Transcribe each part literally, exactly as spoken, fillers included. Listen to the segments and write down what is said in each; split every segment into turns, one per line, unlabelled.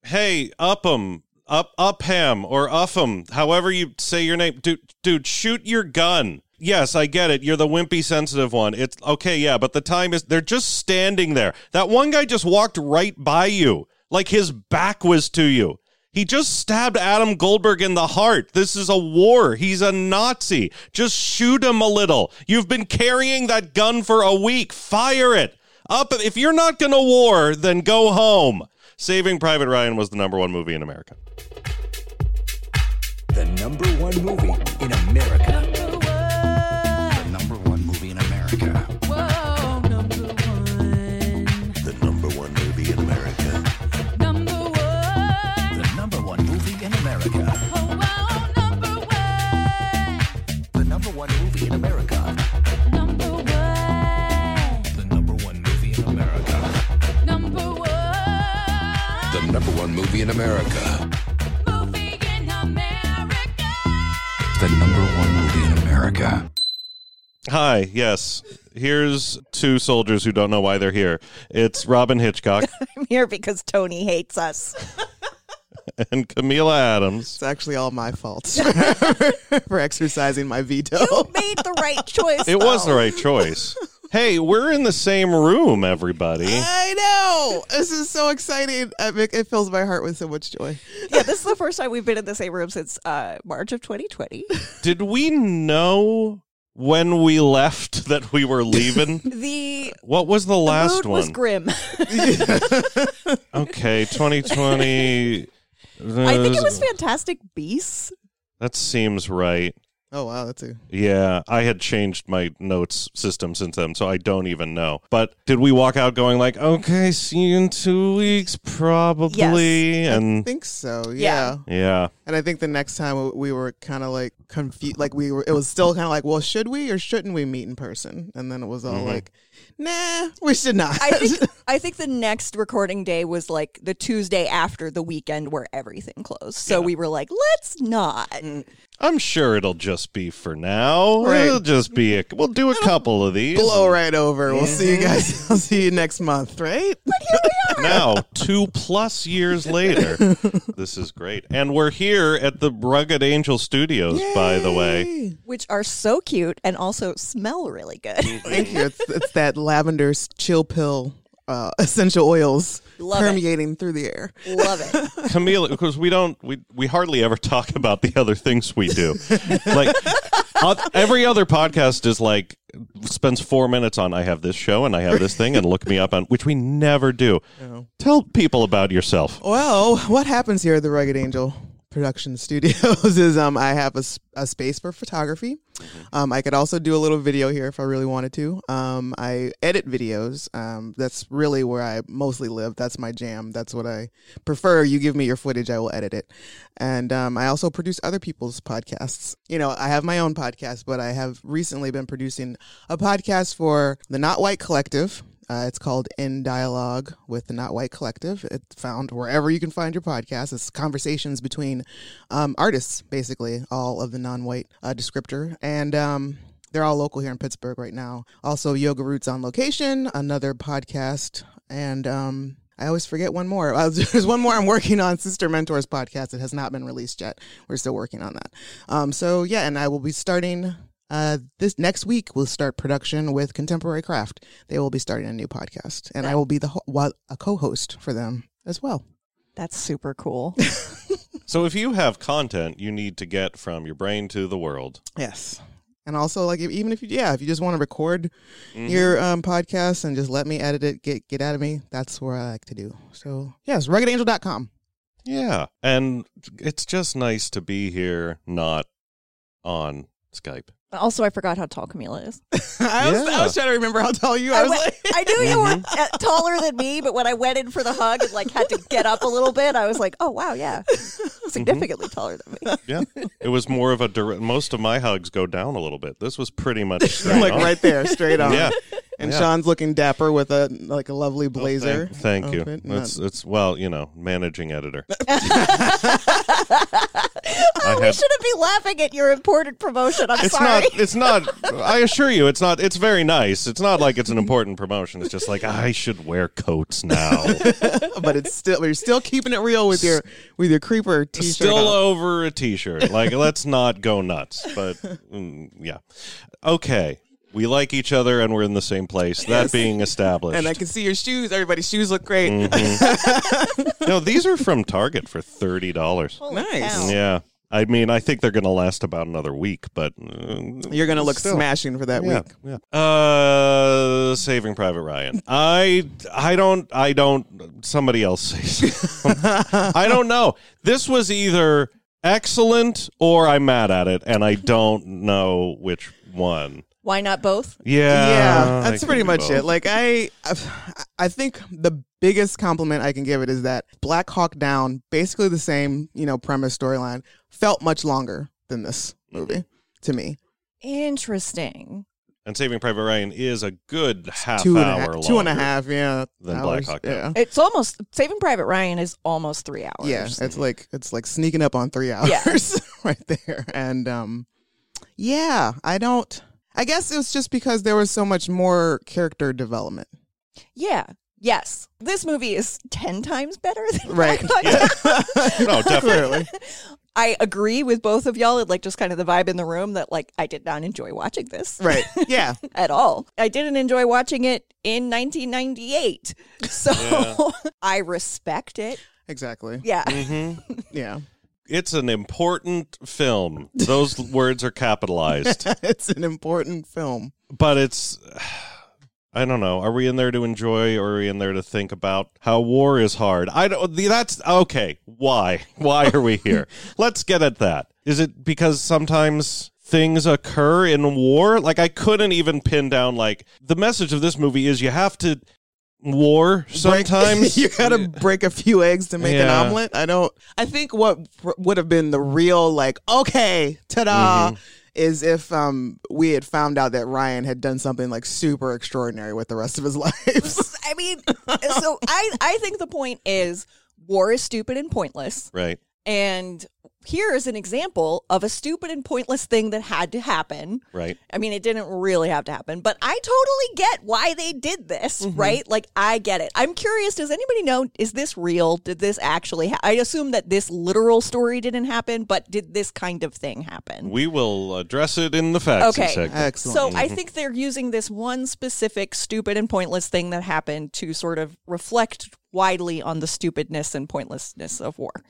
hey, Upham, up, Upham, or Upham, however you say your name, dude, dude, shoot your gun. Yes, I get it. You're the wimpy, sensitive one. It's okay, yeah, but the time is, they're just standing there. That one guy just walked right by you, like his back was to you. He just stabbed Adam Goldberg in the heart. This is a war. He's a Nazi. Just shoot him a little. You've been carrying that gun for a week. Fire it. Up. If you're not going to war, then go home. Saving Private Ryan was the number one movie in America.
The number one movie in America.
Number one.
The number one movie in America.
Whoa, number one.
The number one movie in America.
Number one.
The number one movie in America.
Oh, wow, number one.
The number one movie in America.
Number one.
The number one movie in America.
Number one.
The number one movie in America.
Movie in America.
The number one movie in America.
Hi, yes. Here's two soldiers who don't know why they're here. It's Robin Hitchcock
I'm here because Tony hates us.
and Camila Adams.
It's actually all my fault for exercising my veto.
You made the right choice.
It was
though.
the right choice. Hey, we're in the same room, everybody.
I know. This is so exciting. I make- It fills my heart with so much joy.
Yeah, this is the first time we've been in the same room since uh, March of twenty twenty.
Did we know when we left that we were leaving?
The,
What was the
the
last
mood was
one?
grim.
Okay, twenty twenty.
I think it was Fantastic Beasts.
That seems right.
Oh, wow. That's a.
Yeah, I had changed my notes system since then, so I don't even know. But did we walk out going like, okay, see you in two weeks, probably?
I
And
think so.
Yeah.
Yeah.
yeah,
And I think the next time we were kind of like confused. Like we were, it was still kind of like, well, should we or shouldn't we meet in person? And then it was all
Mhm.
like, nah, we should not.
I think I think the next recording day was like the Tuesday after the weekend where everything closed. So
Yeah.
we were like, let's not.
I'm sure it'll just be for now.
Right.
It'll just be a, we'll do a couple of these.
Blow right over. We'll see you guys. I'll see you next month, right?
Now, two plus years later, this is great. And we're here at the Rugged Angel Studios, by the way.
Yay.
Which are so cute and also smell really good.
Thank you. It's, it's that lavender chill pill uh, essential oils
Love it.
permeating through the air.
Love it.
Camille, because we don't, we, we hardly ever talk about the other things we do. Like, uh, every other podcast is like, spends four minutes on, I have this show and I have this thing and look me up on, which we never do.
Oh.
Tell people about yourself.
Well, what happens here at the Rugged Angel Production Studios is um, I have a, s- a space for photography. Um, I could also do a little video here if I really wanted to. Um, I edit videos. Um, that's really where I mostly live. That's my jam. That's what I prefer. You give me your footage, I will edit it. And um, I also produce other people's podcasts. You know, I have my own podcast, but I have recently been producing a podcast for the Not White Collective. Uh, it's called In Dialogue with the Not White Collective. It's found wherever you can find your podcast. It's conversations between um, artists, basically, all of the non-white uh, descriptor. And um, they're all local here in Pittsburgh right now. Also, Yoga Roots on Location, another podcast. And um, I always forget one more. Uh, there's one more I'm working on, Sister Mentors podcast. It has not been released yet. We're still working on that. Um, so, yeah, and I will be starting... Uh, this next week we'll start production with Contemporary Craft. They will be starting a new podcast, and I will be the ho- wa- a co-host for them as well.
That's super cool.
So if you have content you need to get from your brain to the world.
Yes, and also like if, even if you yeah if you just want to record
Mhm.
your um, podcast and just let me edit it, get get out of me. That's where I like to do. So yes, rugged angel dot com.
Yeah. And it's just nice to be here, not on Skype.
Also, I forgot how tall Camila is.
I was,
Yeah.
I was trying to remember how tall you are. I,
I,
was
went-
like,
I knew you were uh, taller than me, but when I went in for the hug and like had to get up a little bit, I was like, "Oh wow, yeah, significantly taller than me."
Yeah. It was more of a direct, most of my hugs go down a little bit. This was pretty much straight
like
on.
right there, straight on.
Yeah.
And
Yeah.
Sean's looking dapper with a like a lovely
Oh,
blazer.
thank thank you.
outfit.
It's, it's, well, you know, managing editor. I
we
had-
shouldn't be laughing at your important promotion. I'm
It's
sorry.
not. It's not. I assure you, it's not. It's very nice. It's not like it's an important promotion. It's just like I should wear coats now.
But it's still you're still keeping it real with your with your creeper t-shirt.
Still
on.
over a t-shirt. Like, let's not go nuts. But mm, yeah, okay. We like each other and we're in the same place. That being established.
And I can see your shoes. Everybody's shoes look great.
Mm-hmm. No, these are from Target for thirty dollars.
Holy
Nice.
cow.
Yeah. I mean, I think they're going to last about another week, but uh,
You're gonna look
still.
smashing for that
Yeah,
week.
yeah. Uh, Saving Private Ryan. I, I don't, I don't. Somebody else say something. I don't know. This was either excellent or I'm mad at it, and I don't know which one.
Why not both?
Yeah,
Yeah,
I
that's
can
pretty
do
much
both.
it. Like I, I think the biggest compliment I can give it is that Black Hawk Down, basically the same, you know, premise storyline, felt much longer than this movie to me.
Interesting.
And Saving Private Ryan is a good half
Two and a
hour
half,
longer
two and a half, yeah.
than
hours,
Black Hawk Down.
Yeah.
It's almost Saving Private Ryan is almost three hours.
Yeah, it's like it's like sneaking up on three hours
Yeah.
right there. And um yeah, I don't I guess it was just because there was so much more character development.
Yeah. Yes. This movie is ten times better than
Right.
Black Hawk Down.
No, definitely.
I agree with both of y'all. Like just kind of the vibe in the room that like I did not enjoy watching this.
Right. Yeah.
At all. I didn't enjoy watching it in nineteen ninety-eight. So
Yeah.
I respect it.
Exactly.
Yeah.
Mm-hmm.
Yeah.
It's an important film. Those words are capitalized.
It's an important film.
But it's, I don't know. Are we in there to enjoy, or are we in there to think about how war is hard? I don't. That's okay. Why? Why are we here? Let's get at that. Is it because sometimes things occur in war? Like I couldn't even pin down. Like the message of this movie is you have to war
Break-
sometimes.
you gotta break a few eggs to make an
Yeah.
omelet. I don't. I think what pr- would have been the real like, okay, ta-da,
Mhm.
is if um we had found out that Ryan had done something like super extraordinary with the rest of his life.
I mean, so I, I think the point is war is stupid and pointless.
Right.
And here is an example of a stupid and pointless thing that had to happen.
Right.
I mean, it didn't really have to happen, but I totally get why they did this, right? Like, I get it. I'm curious, does anybody know, is this real? Did this actually ha- I assume that this literal story didn't happen, but did this kind of thing happen?
We will address it in the facts
Okay.
segment.
Excellent.
So I think they're using this one specific stupid and pointless thing that happened to sort of reflect widely on the stupidness and pointlessness of war,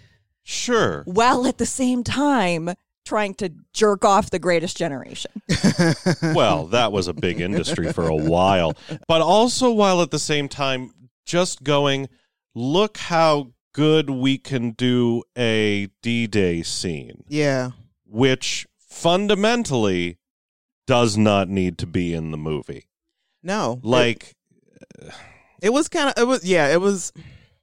Sure.
while at the same time trying to jerk off the greatest generation.
Well, that was a big industry for a while. But also while at the same time just going, look how good we can do a D-Day scene,
Yeah.
which fundamentally does not need to be in the movie.
No.
Like,
it, it was kind of it was yeah, it was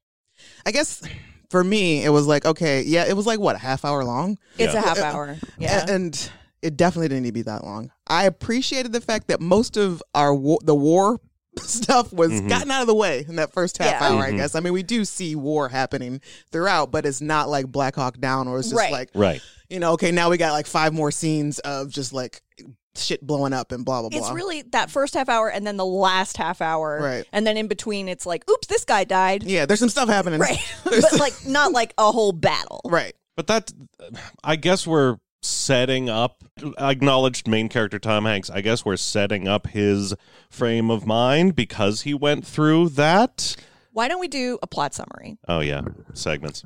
I guess for me it was like, okay, yeah, it was like what, a half hour long?
It's
Yeah.
a half hour. Yeah.
A- And it definitely didn't need to be that long. I appreciated the fact that most of our war, the war stuff was
Mhm.
gotten out of the way in that first half
Yeah.
hour, I
Mhm.
guess. I mean, we do see war happening throughout, but it's not like Black Hawk Down, or it's just
Right.
like,
right.
you know, okay, now we got like five more scenes of just like shit blowing up and blah, blah, blah.
It's really that first half hour and then the last half hour.
Right.
And then in between, it's like, oops, this guy died.
Yeah, there's some stuff happening.
Right. But like, not like a whole battle.
Right.
But that, I guess we're setting up, acknowledged main character Tom Hanks, I guess we're setting up his frame of mind because he went through that.
Why don't we do a plot summary?
Oh, yeah, segments.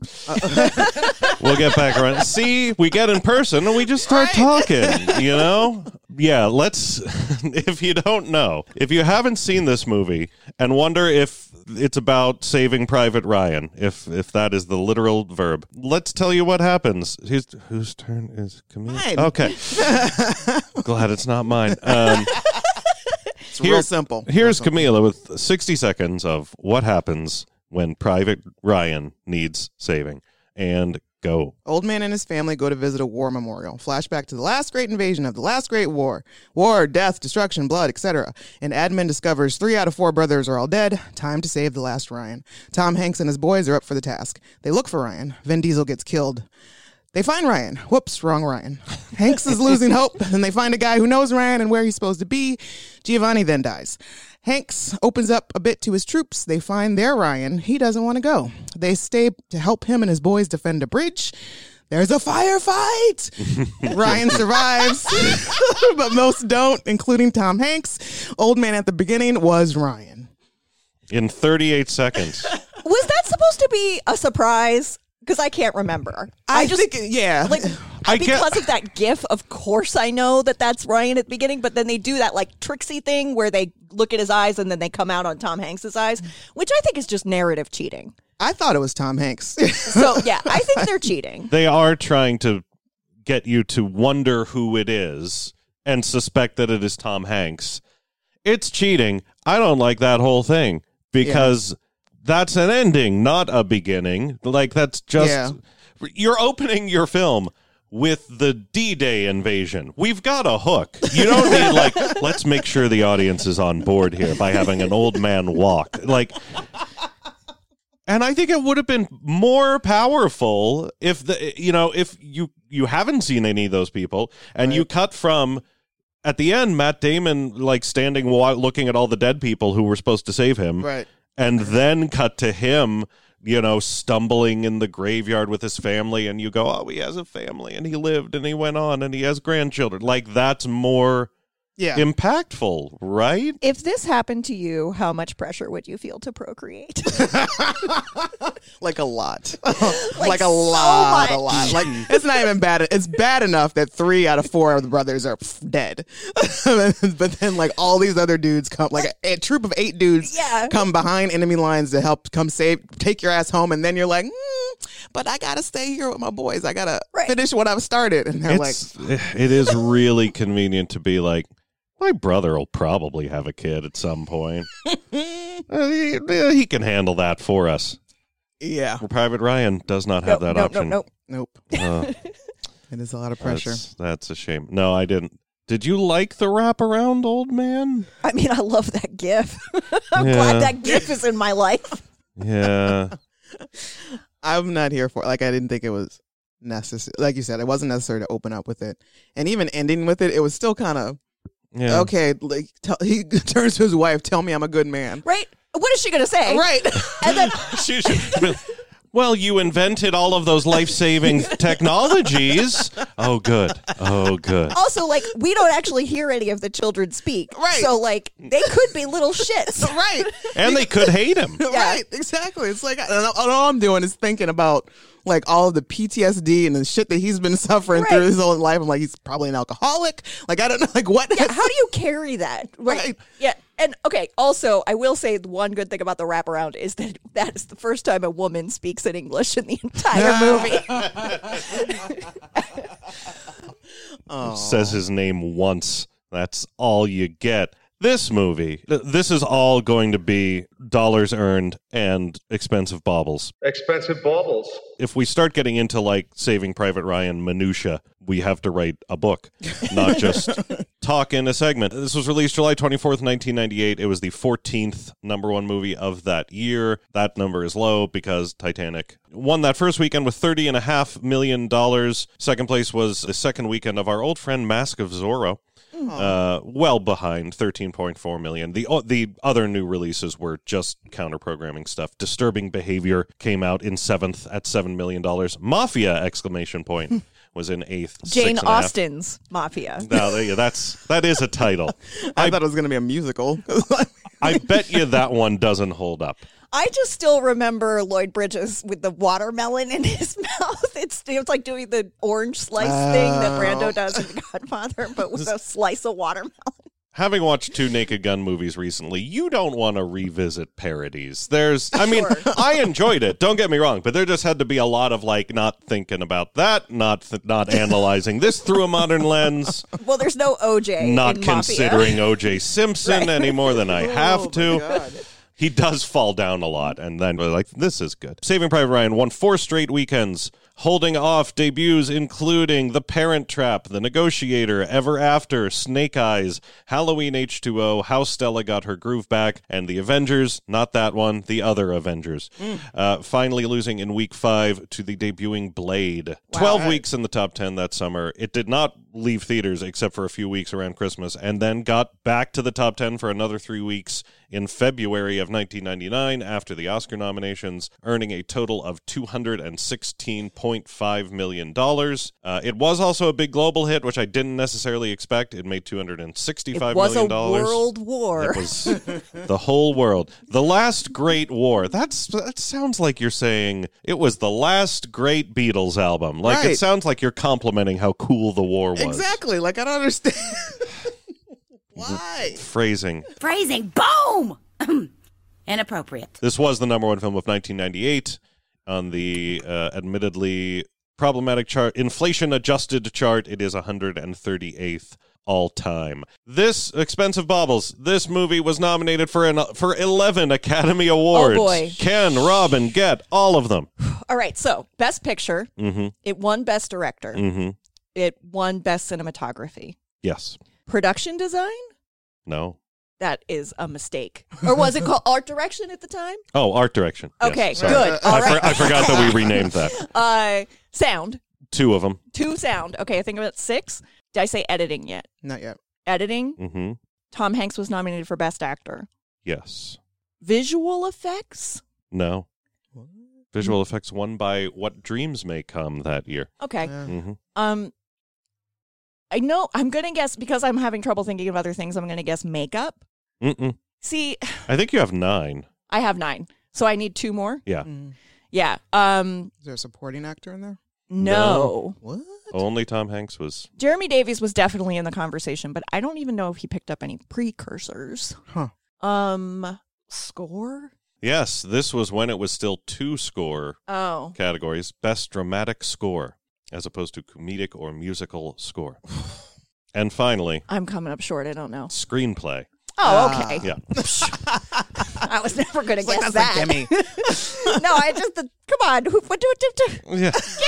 We'll get back around. See, we get in person and we just start talking, you know? Yeah, let's, if you don't know, if you haven't seen this movie and wonder if it's about Saving Private Ryan, if if that is the literal verb, let's tell you what happens. Whose, whose turn is Camille?
Mine.
Okay. Glad it's not mine. Um,
It's
Here-
real simple.
Here's
Real simple.
Camila with sixty seconds of what happens when Private Ryan needs saving. And go.
Old man and his family go to visit a war memorial. Flashback to the last great invasion of the last great war. War, death, destruction, blood, et cetera. And admin discovers three out of four brothers are all dead. Time to save the last Ryan. Tom Hanks and his boys are up for the task. They look for Ryan. Vin Diesel gets killed. They find Ryan. Whoops, wrong Ryan. Hanks is losing hope, and they find a guy who knows Ryan and where he's supposed to be. Giovanni then dies. Hanks opens up a bit to his troops. They find their Ryan. He doesn't want to go. They stay to help him and his boys defend a bridge. There's a firefight. Ryan survives, but most don't, including Tom Hanks. Old man at the beginning was Ryan.
In thirty-eight seconds.
Was that supposed to be a surprise? Because I can't remember. I,
I
just
think, yeah.
like
I get-
because of that GIF. Of course, I know that that's Ryan at the beginning. But then they do that like tricksy thing where they look at his eyes and then they come out on Tom Hanks's eyes, which I think is just narrative cheating.
I thought it was Tom Hanks.
So yeah, I think they're cheating.
They are trying to get you to wonder who it is and suspect that it is Tom Hanks. It's cheating. I don't like that whole thing because yeah. that's an ending, not a beginning. Like, that's just...
Yeah.
You're opening your film with the D-Day invasion. We've got a hook. You don't need, like, let's make sure the audience is on board here by having an old man walk. Like... And I think it would have been more powerful if the you know if you you haven't seen any of those people and right. you cut from at the end Matt Damon like standing looking at all the dead people who were supposed to save him,
right,
and then cut to him you know stumbling in the graveyard with his family, and you go, oh, he has a family and he lived and he went on and he has grandchildren. Like, that's more yeah. impactful, right?
If this happened to you, how much pressure would you feel to procreate?
Like a lot.
Like,
like a
so
lot,
much.
a lot. Like, it's not even bad. It's bad enough that three out of four of the brothers are dead. But then, like, all these other dudes come, like a, a troop of eight dudes
yeah.
come behind enemy lines to help come save, take your ass home. And then you're like, mm, but I got to stay here with my boys. I got to
right.
finish what I've started. And they're
it's,
like,
it is really convenient to be like, my brother will probably have a kid at some point. uh, he, he can handle that for us.
Yeah.
Private Ryan does not have
nope,
that
nope,
option.
Nope,
nope.
Uh,
it is a lot of pressure.
That's, that's a shame. No, I didn't. Did you like the wraparound, old man?
I mean, I love that GIF. I'm
Yeah.
glad that GIF is in my life.
Yeah.
I'm not here for it. Like, I didn't think it was necessary. Like you said, it wasn't necessary to open up with it. And even ending with it, it was still kind of,
Yeah.
okay, like tell, he turns to his wife, tell me I'm a good man.
Right? What is she going to say?
Right.
And then
She should- well, you invented all of those life-saving technologies. Oh, good. Oh, good.
also, like, we don't actually hear any of the children speak.
Right.
So, like, they could be little shits.
Right.
And they could hate him.
Right. Exactly. It's like, and all all I'm doing is thinking about, like, all of the P T S D and the shit that he's been suffering
Right.
through his whole life. I'm like, he's probably an alcoholic. Like, I don't know, like, what?
Yeah, how do you carry that? Right.
Right.
Yeah. And okay, also, I will say the one good thing about the wraparound is that that is the first time a woman speaks in English in the entire movie.
Oh.
Says his name once. That's all you get. This movie, th- this is all going to be dollars earned and expensive baubles.
Expensive baubles.
If we start getting into, like, Saving Private Ryan minutia, we have to write a book, not just talk in a segment. This was released July twenty-fourth, nineteen ninety-eight. It was the fourteenth number one movie of that year. That number is low because Titanic won that first weekend with thirty and a half million dollars. Second place was the second weekend of our old friend Mask of Zorro. Uh, well behind, thirteen point four million. The o- the other new releases were just counter programming stuff. Disturbing Behavior came out in seventh at seven million dollars. Mafia exclamation point was in eighth.
Jane
six and a half.
Austen's Mafia.
No, there- that's that is a title.
I,
I
thought it was going to be a musical.
I bet you that one doesn't hold up.
I just still remember Lloyd Bridges with the watermelon in his mouth. It's it's like doing the orange slice thing that Brando does in The Godfather, but with a slice of watermelon.
Having watched two Naked Gun movies recently, you don't want to revisit parodies. There's, I mean,
Sure.
I enjoyed it. Don't get me wrong, but there just had to be a lot of, like, not thinking about that, not th- not analyzing this through a modern lens,
Well, there's no O J.
not
in Mafia.
considering O J Simpson
Right.
any more than I have
Oh,
to.
my God.
He does fall down a lot, and then we're like, this is good. Saving Private Ryan won four straight weekends holding off debuts including The Parent Trap, The Negotiator, Ever After, Snake Eyes, Halloween H two O, How Stella Got Her Groove Back, and The Avengers, not that one, the other Avengers. Mm. Uh, finally losing in week five to the debuting Blade.
Wow.
twelve
Right.
weeks in the top ten that summer. It did not leave theaters except for a few weeks around Christmas, and then got back to the top ten for another three weeks in February of nineteen ninety-nine after the Oscar nominations, earning a total of two hundred sixteen point five million dollars. Uh, it was also a big global hit, which I didn't necessarily expect. It made two hundred sixty-five
It was
million
a
dollars.
world war.
It was the whole world. The last great war. That's that sounds like you're saying it was the last great Beatles album. Like it
Right.
sounds like you're complimenting how cool the war was.
Exactly. Like, I don't understand. Why?
Phrasing.
Phrasing. Boom! Inappropriate.
This was the number one film of nineteen ninety-eight on the uh, admittedly problematic chart, inflation-adjusted chart. It is one hundred thirty-eighth all time. This, Expensive Baubles, this movie was nominated for an, for eleven Academy Awards.
Oh, boy.
Ken, Robin, get all of them.
All right, so Best Picture.
Mm-hmm.
It won Best Director.
Mm-hmm.
It won Best Cinematography.
Yes.
Production Design?
No.
That is a mistake. Or was it called Art Direction at the time?
Oh, art direction. Yes,
Okay,
sorry.
good. All
I,
right.
for, I forgot that we renamed that.
Uh, sound.
Two of them.
Two sound. Okay, I think about six. Did I say editing yet?
Not yet.
Editing.
Mm-hmm.
Tom Hanks was nominated for Best Actor.
Yes.
Visual effects.
No. Visual effects won by What Dreams May Come that year.
Okay.
Yeah.
Mm-hmm.
Um, I know I'm gonna guess because I'm having trouble thinking of other things. I'm gonna guess makeup.
Mm-mm.
See,
I think you have nine.
I have nine, so I need two more.
Yeah.
Mm.
Yeah. Um,
Is there a supporting actor in there?
no.
What?
Only Tom Hanks was.
Jeremy Davies was definitely in the conversation, but I don't even know if he picked up any precursors.
Huh.
Um, score.
Yes, this was when it was still two score
Oh,
categories. Best dramatic score, as opposed to comedic or musical score. And finally,
I'm coming up short. I don't know.
screenplay.
Oh,
Ah.
okay.
Yeah.
I was never going to
It's like,
guess
that's
that.
a gimme.
No, I just the, come on. Who- What do it?
Yeah.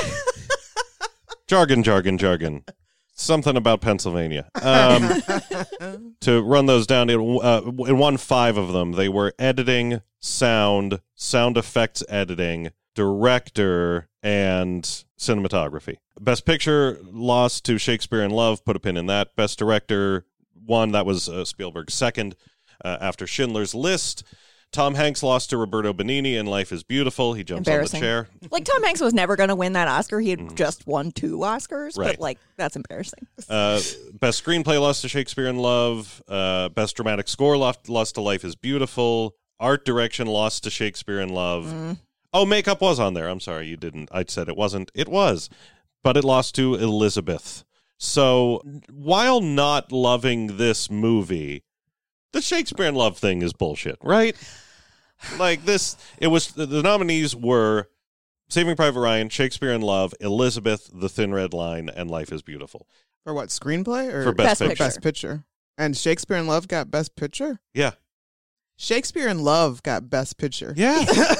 Jargon, jargon, jargon. Something about Pennsylvania. Um, to run those down, it, uh, it won five of them. They were editing, sound, sound effects editing, director, and cinematography. Best Picture lost to Shakespeare in Love. Put a pin in that. Best Director won. That was uh, Spielberg's second uh, after Schindler's List. Tom Hanks lost to Roberto Benigni in Life is Beautiful. He jumps on the
Embarrassing.
chair.
Like Tom Hanks was never going to win that Oscar. He had just won two Oscars,
Right.
but like that's embarrassing.
Uh, best Screenplay lost to Shakespeare in Love. Uh, best Dramatic Score lost, lost to Life is Beautiful. Art Direction lost to Shakespeare in Love. Oh, Makeup was on there. I'm sorry, you didn't. I said it wasn't. It was. But it lost to Elizabeth. So while not loving this movie, the Shakespeare in Love thing is bullshit, right? Like this, it was, the, the nominees were Saving Private Ryan, Shakespeare in Love, Elizabeth, The Thin Red Line, and Life is Beautiful.
For what, screenplay or
For Best,
Best
Picture.
Picture.
Best Picture? And Shakespeare in Love got Best Picture?
Yeah.
Shakespeare in Love got Best Picture.
Yeah.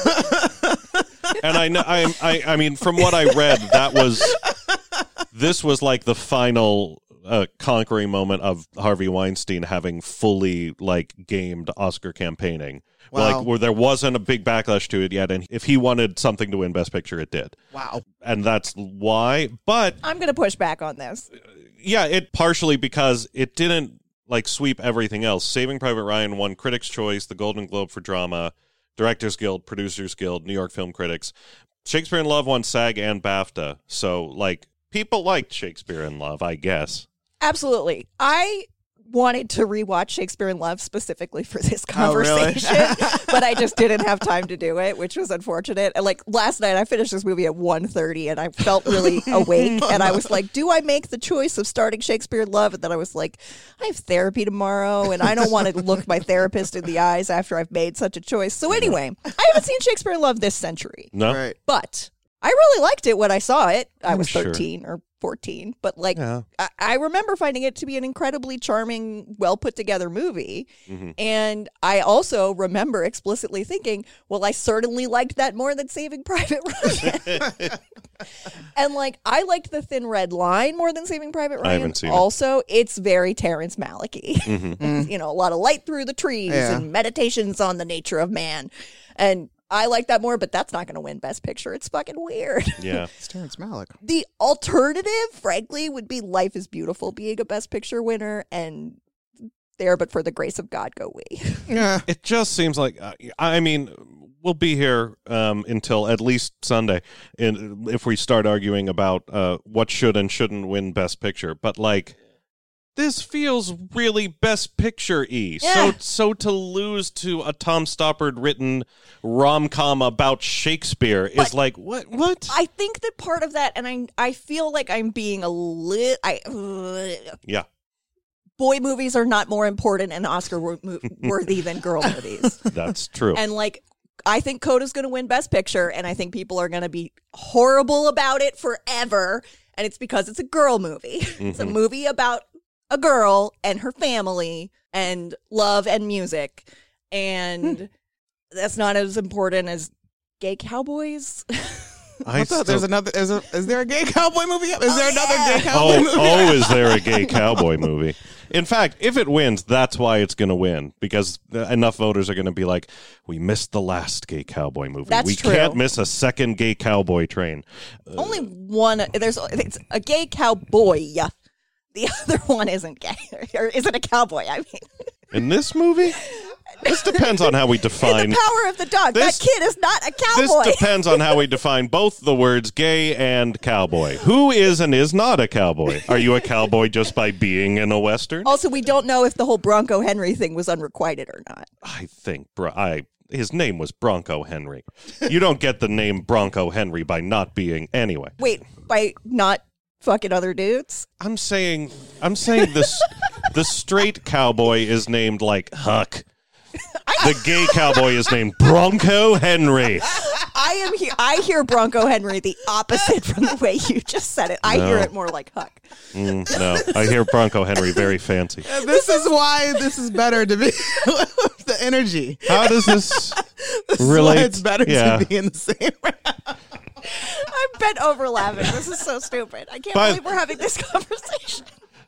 And I know, I, I, I mean, from what I read, that was, this was like the final uh, conquering moment of Harvey Weinstein having fully like gamed Oscar campaigning.
Wow.
Like where there wasn't a big backlash to it yet, and if he wanted something to win Best Picture, it did.
Wow.
And that's why. But
I'm going to push back on this.
yeah, it partially because it didn't like sweep everything else. Saving Private Ryan won Critics' Choice, the Golden Globe for Drama, Directors Guild, Producers Guild, New York Film Critics. Shakespeare in Love won SAG and BAFTA. So like people liked Shakespeare in Love, I guess.
Absolutely. I wanted to rewatch Shakespeare in Love specifically for this
Oh, really?
conversation, but I just didn't have time to do it, which was unfortunate. And like last night, I finished this movie at one thirty, and I felt really awake. And I was like, do I make the choice of starting Shakespeare in Love? And then I was like, I have therapy tomorrow, and I don't want to look my therapist in the eyes after I've made such a choice. So anyway, I haven't seen Shakespeare in Love this century,
No?
Right.
but I really liked it when I saw it. I
I'm
was
sure.
thirteen or fourteen, but like
Yeah.
I, I remember finding it to be an incredibly charming, well put together movie.
Mhm.
And I also remember explicitly thinking, well, I certainly liked that more than Saving Private Ryan. And like, I liked The Thin Red Line more than Saving Private Ryan.
I haven't seen it.
Also, it's very Terrence Malick-y.
Mm-hmm.
You know, a lot of light through the trees
Yeah.
and meditations on the nature of man. And I like that more, but that's not going to win Best Picture. It's fucking weird.
Yeah.
It's Terrence Malick.
The alternative, frankly, would be Life is Beautiful being a Best Picture winner, and There But for the Grace of God Go We.
Yeah.
It just seems like, uh, I mean, we'll be here um, until at least Sunday in, if we start arguing about uh, what should and shouldn't win Best Picture. But, like, this feels really Best Picture-y.
Yeah.
So, so to lose to a Tom Stoppard written rom-com about Shakespeare is
But-
like, what? What?
I think that part of that, and I I feel like I'm being a lit. I uh,
Yeah.
boy movies are not more important and Oscar wor- mo- worthy than girl movies.
That's true.
And like, I think Coda's going to win Best Picture, and I think people are going to be horrible about it forever. And it's because it's a girl movie. It's a movie about a girl and her family and love and music. And that's not as important as gay cowboys.
I
I thought there's
still-
another. Is, a, is there a gay cowboy movie? Is there another
yeah.
gay cowboy
Oh,
movie?
oh, is there a gay cowboy movie? In fact, if it wins, that's why it's going to win, because enough voters are going to be like, we missed the last gay cowboy movie.
That's
we
true.
can't miss a second gay cowboy train.
Only one. There's it's a gay cowboy. The other one isn't gay, or isn't a cowboy. I mean,
In this movie? This depends on how we
in
define...
The Power of the Dog.
This-
that kid is not a
This
cowboy.
depends on how we define both the words gay and cowboy. Who is and is not a cowboy? Are you a cowboy just by being in a Western?
Also, we don't know if the whole Bronco Henry thing was unrequited or not.
I think bro- I his name was Bronco Henry. You don't get the name Bronco Henry by not being anyway.
Wait, by not fucking other dudes?
I'm saying I'm saying this the straight cowboy is named like Huck. The gay cowboy is named Bronco Henry.
I am here. I hear Bronco Henry the opposite from the way you just said it. I hear
No.
it more like Huck.
Mm, no, I hear Bronco Henry very fancy.
And this is why this is better to be the energy.
How does this
This is
relate?
why it's better
Yeah.
to be in the same round.
I'm bent over laughing. This is so stupid. I can't
By-
believe we're having this conversation.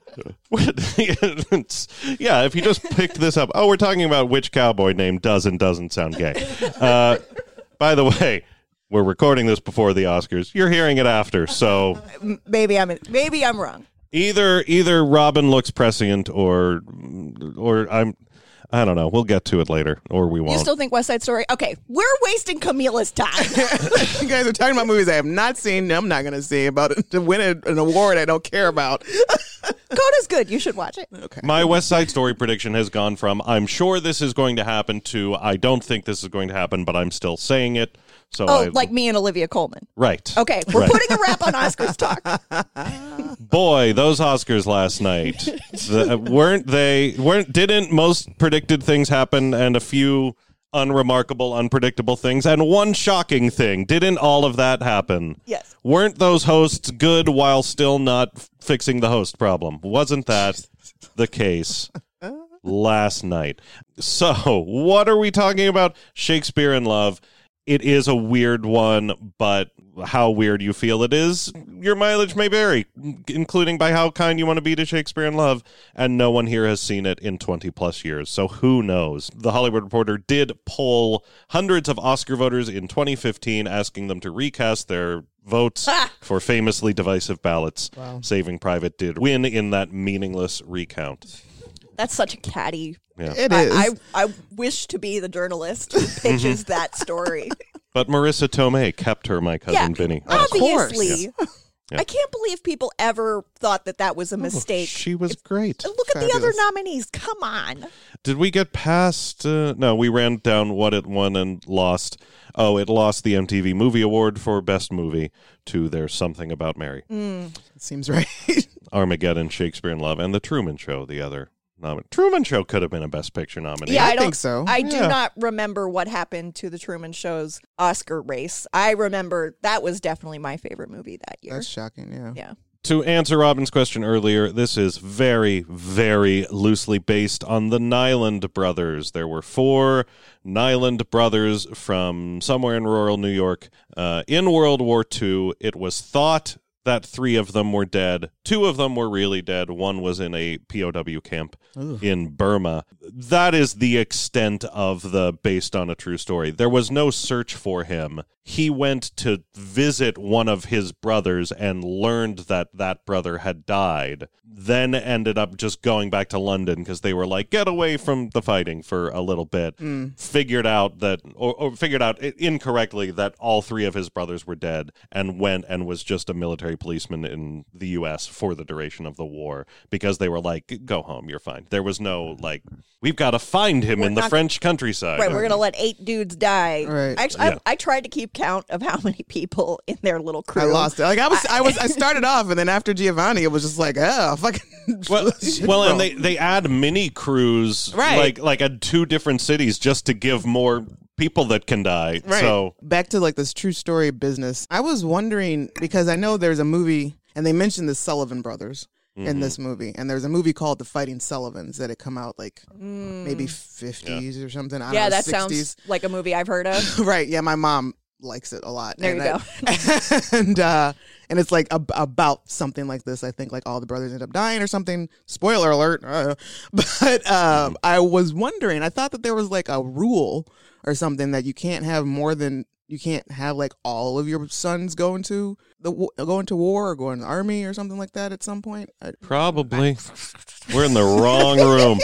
It's- yeah, if you just picked this up, oh, we're talking about which cowboy name does and doesn't sound gay. Uh, by the way, we're recording this before the Oscars. You're hearing it after, so
Maybe I'm maybe I'm wrong.
either either Robin looks prescient or or I'm I don't know. We'll get to it later, or we
You
won't.
still think West Side Story? Okay, we're wasting Camila's time.
You guys are talking about movies I have not seen. I'm not going to see about it to win a- an award I don't care about.
Coda's good. You should watch it.
Okay.
My West Side Story prediction has gone from I'm sure this is going to happen to I don't think this is going to happen, but I'm still saying it. So
Oh,
I,
like me and Olivia Colman.
right.
Okay, we're
Right.
putting a wrap on Oscars talk.
Boy, those Oscars last night the, weren't they weren't didn't most predicted things happen and a few unremarkable, unpredictable things and one shocking thing. Didn't all of that happen?
Yes.
Weren't those hosts good while still not f- fixing the host problem? Wasn't that the case last night? So, what are we talking about? Shakespeare in Love. It is a weird one, but how weird you feel it is, your mileage may vary, including by how kind you want to be to Shakespeare in Love, and no one here has seen it in twenty plus years, so who knows? The Hollywood Reporter did poll hundreds of Oscar voters in twenty fifteen, asking them to recast their votes
Ah!
for famously divisive ballots. Saving Private did win in that meaningless recount.
That's such a catty.
Yeah.
It
I,
is.
I I wish to be the journalist who pitches that story.
But Marissa Tomei kept her, my cousin
Yeah,
Vinny.
obviously.
Yeah.
I can't believe people ever thought that that was a mistake.
She was great.
Look at the other
Fabulous.
nominees. Come on.
Did we get past? Uh, no, we ran down what it won and lost. Oh, it lost the M T V Movie Award for Best Movie to There's Something About Mary,
Seems right.
Armageddon, Shakespeare in Love, and The Truman Show, the other nominee. Truman Show could have been a Best Picture nominee.
Yeah,
I
I, don't
think so.
I do
Yeah.
not remember what happened to the Truman Show's Oscar race. I remember that was definitely my favorite movie that year.
That's shocking, yeah.
Yeah.
To answer Robin's question earlier, this is very, very loosely based on the Nyland brothers. There were four Nyland brothers from somewhere in rural New York. Uh, in World War Two, it was thought that three of them were dead. Two of them were really dead. One was in a P O W camp Ooh. in Burma. That is the extent of the based on a true story. There was no search for him. He went to visit one of his brothers and learned that that brother had died, then ended up just going back to London because they were like, get away from the fighting for a little bit. Mm. Figured out that, or, or figured out incorrectly that all three of his brothers were dead, and went and was just a military policeman in the U S for the duration of the war because they were like, go home, you're fine. There was no, like, we've got to find him
We're
in the
not-
French countryside.
Right, we're going to let eight dudes die.
Right.
Actually,
Yeah.
I, I tried to keep count of how many people in their little crew.
I lost it. Like I was, I was, I started off, and then after Giovanni, it was just like, oh, fucking.
Well,
shit,
well,
bro.
and they, they add mini crews,
Right.
like like at two different cities, just to give more people that can die.
Right.
So
Back to like this true story business. I was wondering because I know there's a movie, and they mentioned the Sullivan brothers in this movie, and there's a movie called The Fighting Sullivans that had come out like maybe fifties or something. I don't
Yeah,
know,
that
sixties.
sounds like a movie I've heard of.
Right. Yeah, my mom likes it a lot.
There
and
you
I- and uh, and it's like ab- about something like this. I think like all the brothers end up dying or something. Spoiler alert. Uh, but um, I was wondering. I thought that there was like a rule or something that you can't have more than you can't have like all of your sons going to the wa- going to war or going to the army or something like that at some point. I,
probably we're in the wrong room.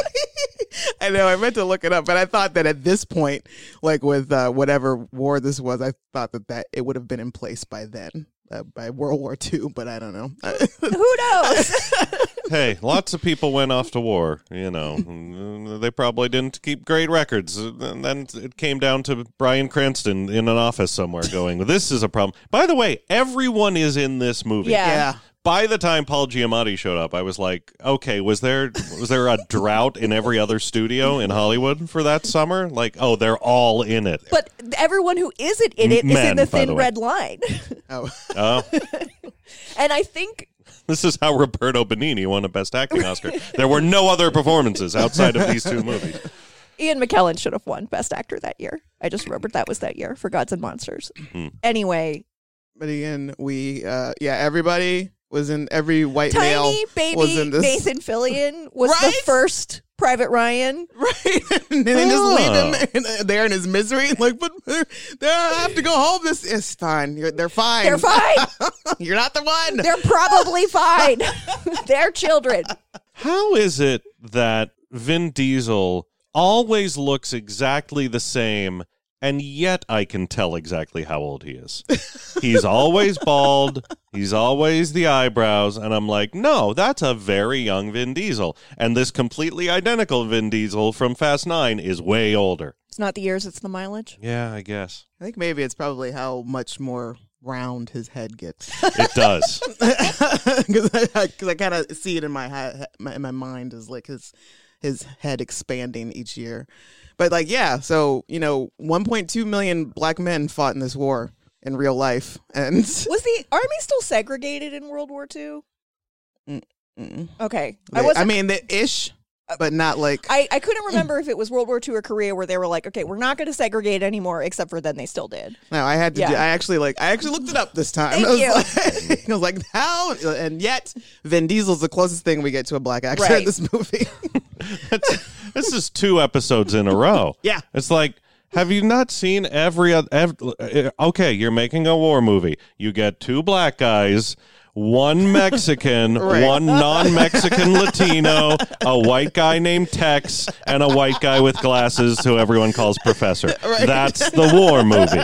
I know I meant to look it up, but I thought that at this point, like with uh, whatever war this was, I thought that, that it would have been in place by then, uh, by World War Two. But I don't know.
Who knows?
Hey, lots of people went off to war, you know. They probably didn't keep great records. And then it came down to Bryan Cranston in an office somewhere going, this is a problem. By the way, everyone is in this movie.
Yeah.
Yeah.
By the time Paul Giamatti showed up, I was like, okay, was there was there a drought in every other studio in Hollywood for that summer? Like, oh, they're all in it.
But everyone who isn't in it is
Men,
in the
by
thin
the way.
red line.
Oh,
Oh,
And I think
this is how Roberto Benigni won a Best Acting Oscar. There were no other performances outside of these two movies.
Ian McKellen should have won Best Actor that year. I just remembered that was that year for Gods and Monsters. Anyway,
but again, we uh, yeah, everybody was in every white male
tiny baby
was in this.
Nathan Fillion was the
Right?
first Private Ryan.
Right, and then just
Oh.
leave him in, uh, there in his misery. Like, but they're, they have to go home. This is fine. You're, they're fine.
They're fine.
You're not the one.
They're probably fine. They're children.
How is it that Vin Diesel always looks exactly the same, and yet I can tell exactly how old he is? He's always bald. He's always the eyebrows. And I'm like, no, that's a very young Vin Diesel. And this completely identical Vin Diesel from Fast Nine is way older.
It's not the years, it's the mileage.
Yeah, I guess.
I think maybe it's probably how much more round his head gets.
It does.
Because I, 'cause I kind of see it in my, hi- my in my mind as like his his head expanding each year. But like, yeah, so you know, one point two million black men fought in this war in real life, and
Was the army still segregated in World War Two?
Mm-mm.
Okay. I
They-
was
I mean, the ish, but not like.
I, I couldn't remember if it was World War Two or Korea where they were like, okay, we're not going to segregate anymore, except for then they still did.
No, I had to.
Yeah.
Do, I actually like. I actually looked it up this time.
Thank
I was
you.
Like, I was like, how? And yet, Vin Diesel's the closest thing we get to a black actor in
Right.
this movie.
This is two episodes in a row.
Yeah.
It's like, have you not seen every other... Ev- okay, you're making a war movie. You get two black guys, one Mexican,
Right.
one non-Mexican Latino, a white guy named Tex, and a white guy with glasses who everyone calls Professor.
Right.
That's the war movie.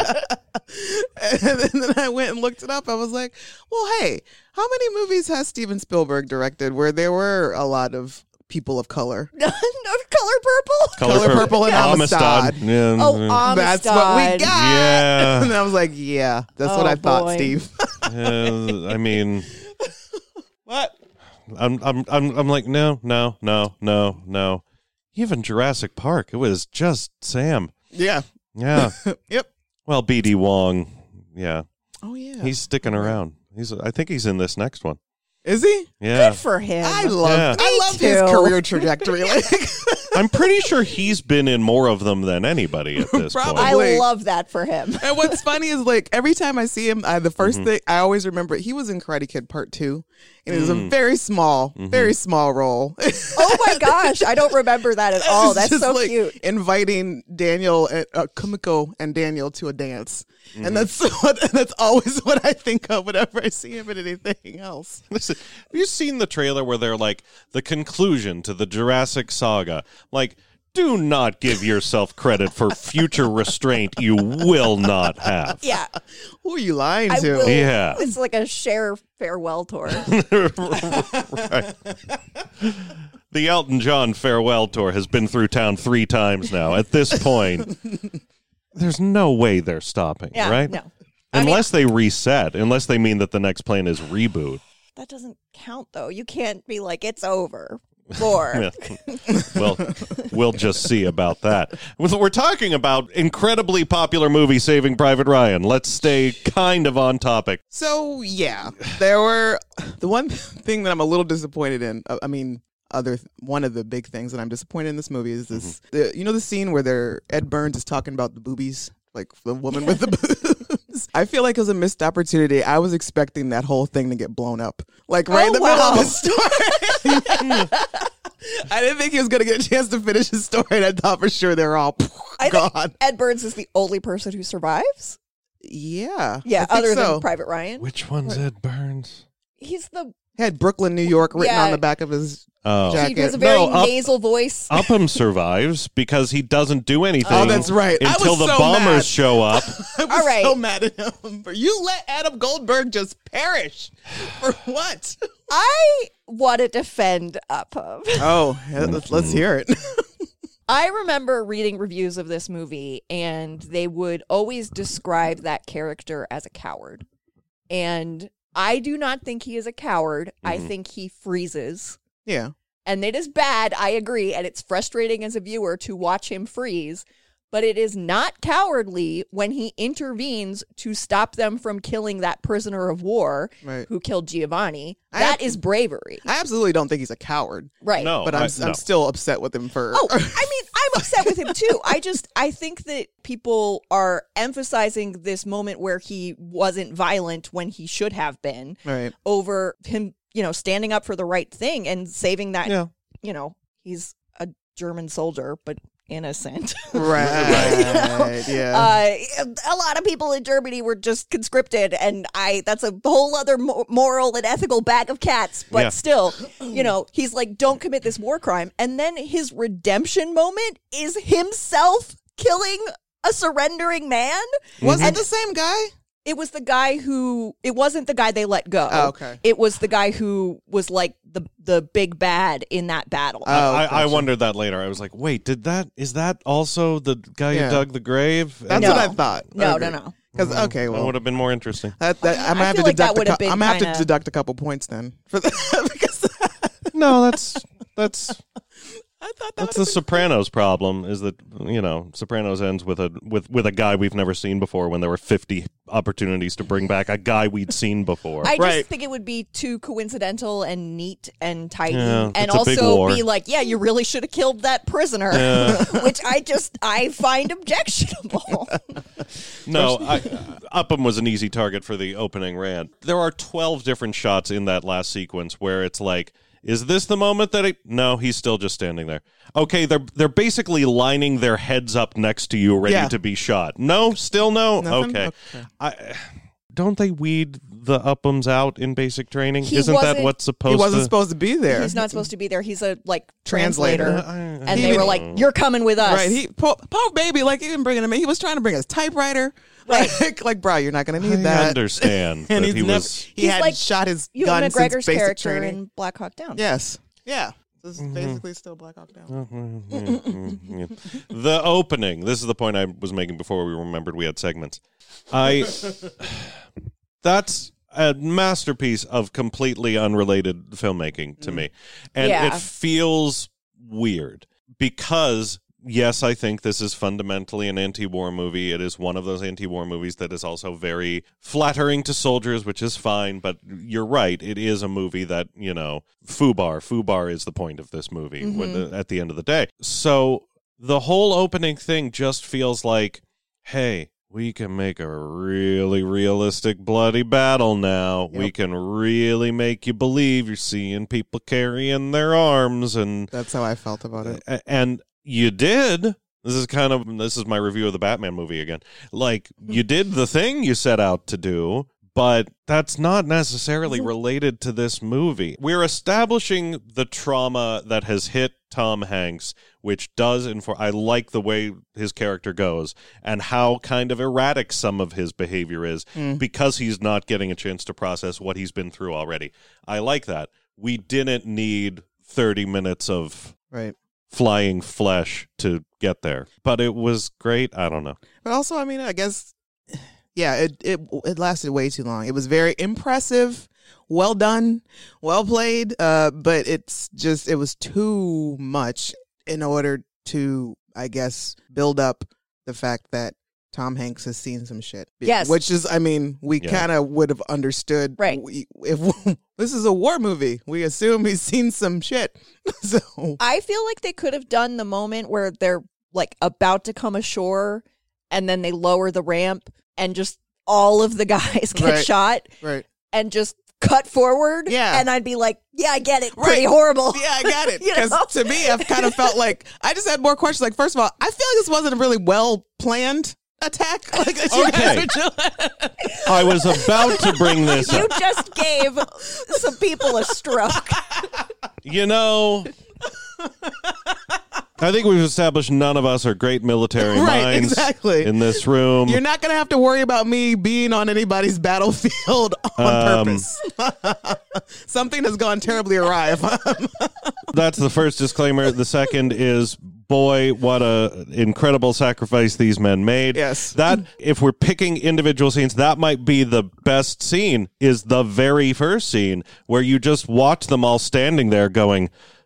And then I went and looked it up. I was like, well, hey, how many movies has Steven Spielberg directed where there were a lot of people of color?
No, color purple?
Color Purple and Amistad.
Yeah.
Oh,
mm,
That's what we
Amistad.
got.
Yeah.
And I was like, yeah, that's what
Oh,
I thought,
boy.
Steve.
uh, I mean...
What?
I'm I'm I'm I'm like no no no no no. Even Jurassic Park, it was just Sam.
Yeah.
Yeah.
Yep.
Well, B D Wong, yeah,
Oh, yeah.
he's sticking around. He's I think he's in this next one.
Is he?
Yeah.
Good for him.
I love.
Yeah.
I
Me
love his
too.
career trajectory. Like,
I'm pretty sure he's been in more of them than anybody at this
Probably.
point.
I
Wait.
love that for him.
and what's funny is like every time I see him, I, the 1st
Mm-hmm.
thing I always remember he was in Karate Kid Part Two, and it was
Mm.
a very small,
Mm-hmm.
very small role.
Oh my gosh, I don't remember that at all.
It's
That's
just
so
like
cute.
Inviting Daniel, and, uh, Kumiko, and Daniel to a dance,
Mm-hmm.
and that's what that's always what I think of whenever I see him in anything else.
Listen, have you seen the trailer where they're like the conclusion to the Jurassic saga? Like, do not give yourself credit for future restraint you will not have.
Yeah,
Who are you lying
I
to?
will.
Yeah.
It's like a share farewell tour.
Right. The Elton John farewell tour has been through town three times now. At this point, there's no way they're stopping,
Yeah,
right?
no. I mean,
Unless they reset, unless they mean that the next plane is reboot.
that doesn't count though. You can't be like it's over. Four.
Yeah. Well, we'll just see about that. We're talking about incredibly popular movie Saving Private Ryan. Let's stay kind of on topic.
So yeah, there were the one thing that I'm a little disappointed in. uh, I mean, other one of the big things that I'm disappointed in this movie is this. The, you know the scene where they're Ed Burns is talking about the boobies, like the woman with the boobs. I feel like it was a missed opportunity. I was expecting that whole thing to get blown up, like right
Oh,
in the middle
wow.
of his story. I didn't think he was going to get a chance to finish his story, and I thought for sure they were all
I
gone.
think Ed Burns is the only person who survives.
Yeah,
Yeah,
I think
other
so.
than Private Ryan.
Which one's Ed Burns?
He's the
He had Brooklyn, New York written
Yeah.
on the back of his
Oh.
jacket.
he has a very
No, up-
nasal voice.
Upham survives because he doesn't do anything.
Oh, that's right. I
Until
was
the
so
bombers
mad.
show up.
I was
All right.
so mad at him. For you let Adam Goldberg just perish. For what?
I want to defend Upham.
Oh, yeah, let's, let's hear it.
I remember reading reviews of this movie, and they would always describe that character as a coward. And I do not think he is a coward. I think he freezes.
Yeah.
And it is bad, I agree, and it's frustrating as a viewer to watch him freeze, but it is not cowardly when he intervenes to stop them from killing that prisoner of war
Right.
who killed Giovanni.
I
That
have-
is bravery.
I absolutely don't think he's a coward,
Right.
No,
but I'm,
I- no.
I'm still upset with him for.
Oh, I mean, I'm upset with him too. I just, I think that people are emphasizing this moment where he wasn't violent when he should have been
Right.
over him, you know, standing up for the right thing and saving that,
Yeah.
you know, he's a German soldier, but innocent.
Right. Yeah.
Uh, a lot of people in Germany were just conscripted, and I that's a whole other mo- moral and ethical bag of cats. But
Yeah.
still, you know, he's like, don't commit this war crime. And then his redemption moment is himself killing a surrendering man.
Was
And
it the same guy?
It was the guy who, it wasn't the guy they let go.
Oh, okay.
It was the guy who was like the, the big bad in that battle.
Oh,
I, I
gotcha.
wondered that later. I was like, wait, did that, is that also the guy
Yeah.
who dug the grave?
That's
No.
what I thought.
no,
Okay.
no, no.
Because okay,
That
well,
would have been more interesting.
that, that, I'm gonna
I
have to
feel like that
deduct. a
would've
cou-
been
I'm gonna have to
kinda-
deduct a couple points then for that because
No, that's, that's,
I thought that
that's the
would've been-
Sopranos problem is that, you know, Sopranos ends with a, with, with a guy we've never seen before when there were fifty opportunities to bring back a guy we'd seen before.
I just
Right.
think it would be too coincidental and neat and tidy,
Yeah,
and
it's a big
also
war.
be like, yeah, you really should have killed that prisoner, which I just I find objectionable.
No, I, Upham was an easy target for the opening rant. There are twelve different shots in that last sequence where it's like, is this the moment that it? No, he's still just standing there. Okay, they're they're basically lining their heads up next to you, ready
Yeah.
to be shot. No, still no.
Nothing?
Okay,
Okay.
I don't they weed the Uphams out in basic training?
He
Isn't that
wasn't-
what's supposed
He wasn't
to?
supposed to be there.
He's not supposed to be there. He's a like
Translator.
translator,
Uh,
and
He
they were
even-
like, "You're coming with us."
Right, he poor, poor baby, like he didn't bring him in. He was trying to bring his typewriter.
Right.
Like, like, bro, you're not gonna need
I
that.
understand
And
that
he's
he
never,
was.
he
He's
had
like
shot his
Ewan
gun
McGregor's
since basic
character
training.
in Black Hawk Down.
Yes, yeah. This is
Mm-hmm.
basically still Black Hawk Down.
Yeah. The opening. This is the point I was making before we remembered we had segments. I. That's a masterpiece of completely unrelated filmmaking to me, and
Yeah.
it feels weird because yes, I think this is fundamentally an anti-war movie. It is one of those anti-war movies that is also very flattering to soldiers, which is fine. But you're right. It is a movie that, you know, FUBAR. FUBAR is the point of this movie when the, at the end of the day. So the whole opening thing just feels like, hey, we can make a really realistic bloody battle now.
Yep.
We can really make you believe you're seeing people carrying their arms. And
That's how I felt about it.
a- and you did. This is kind of, this is my review of the Batman movie again. Like, you did the thing you set out to do, but that's not necessarily related to this movie. We're establishing the trauma that has hit Tom Hanks, which does inform. I like the way his character goes and how kind of erratic some of his behavior is because he's not getting a chance to process what he's been through already. I like that. We didn't need thirty minutes of
Right.
flying flesh to get there, but it was great. I don't know.
But also, I mean, I guess, yeah, it, it it lasted way too long. It was very impressive, well done, well played, uh, but it's just, it was too much in order to, I guess, build up the fact that Tom Hanks has seen some shit.
Yes.
Which is, I mean, we
Yeah.
kind of would have understood.
Right.
we- If this is a war movie, we assume he's seen some shit. So,
I feel like they could have done the moment where they're like about to come ashore and then they lower the ramp and just all of the guys get
Right.
shot
right.
and just cut forward.
Yeah.
And I'd be like, yeah, I get it. Pretty
Right.
horrible.
Yeah, I got it.
You
Because
know?
to me, I've kind of felt like I just had more questions. Like, first of all, I feel like this wasn't a really well planned attack. Like, you
Okay.
guys are just-
I was about to bring this
You
up.
just gave some people a stroke.
You know, I think we've established none of us are great military
Right,
minds
exactly.
in this room.
You're not going to have to worry about me being on anybody's battlefield on
Um,
purpose. Something has gone terribly awry. If I'm-
That's the first disclaimer. The second is, boy, what a incredible sacrifice these men made.
Yes.
That, if we're picking individual scenes, that might be the best scene, is the very first scene where you just watch them all standing there going,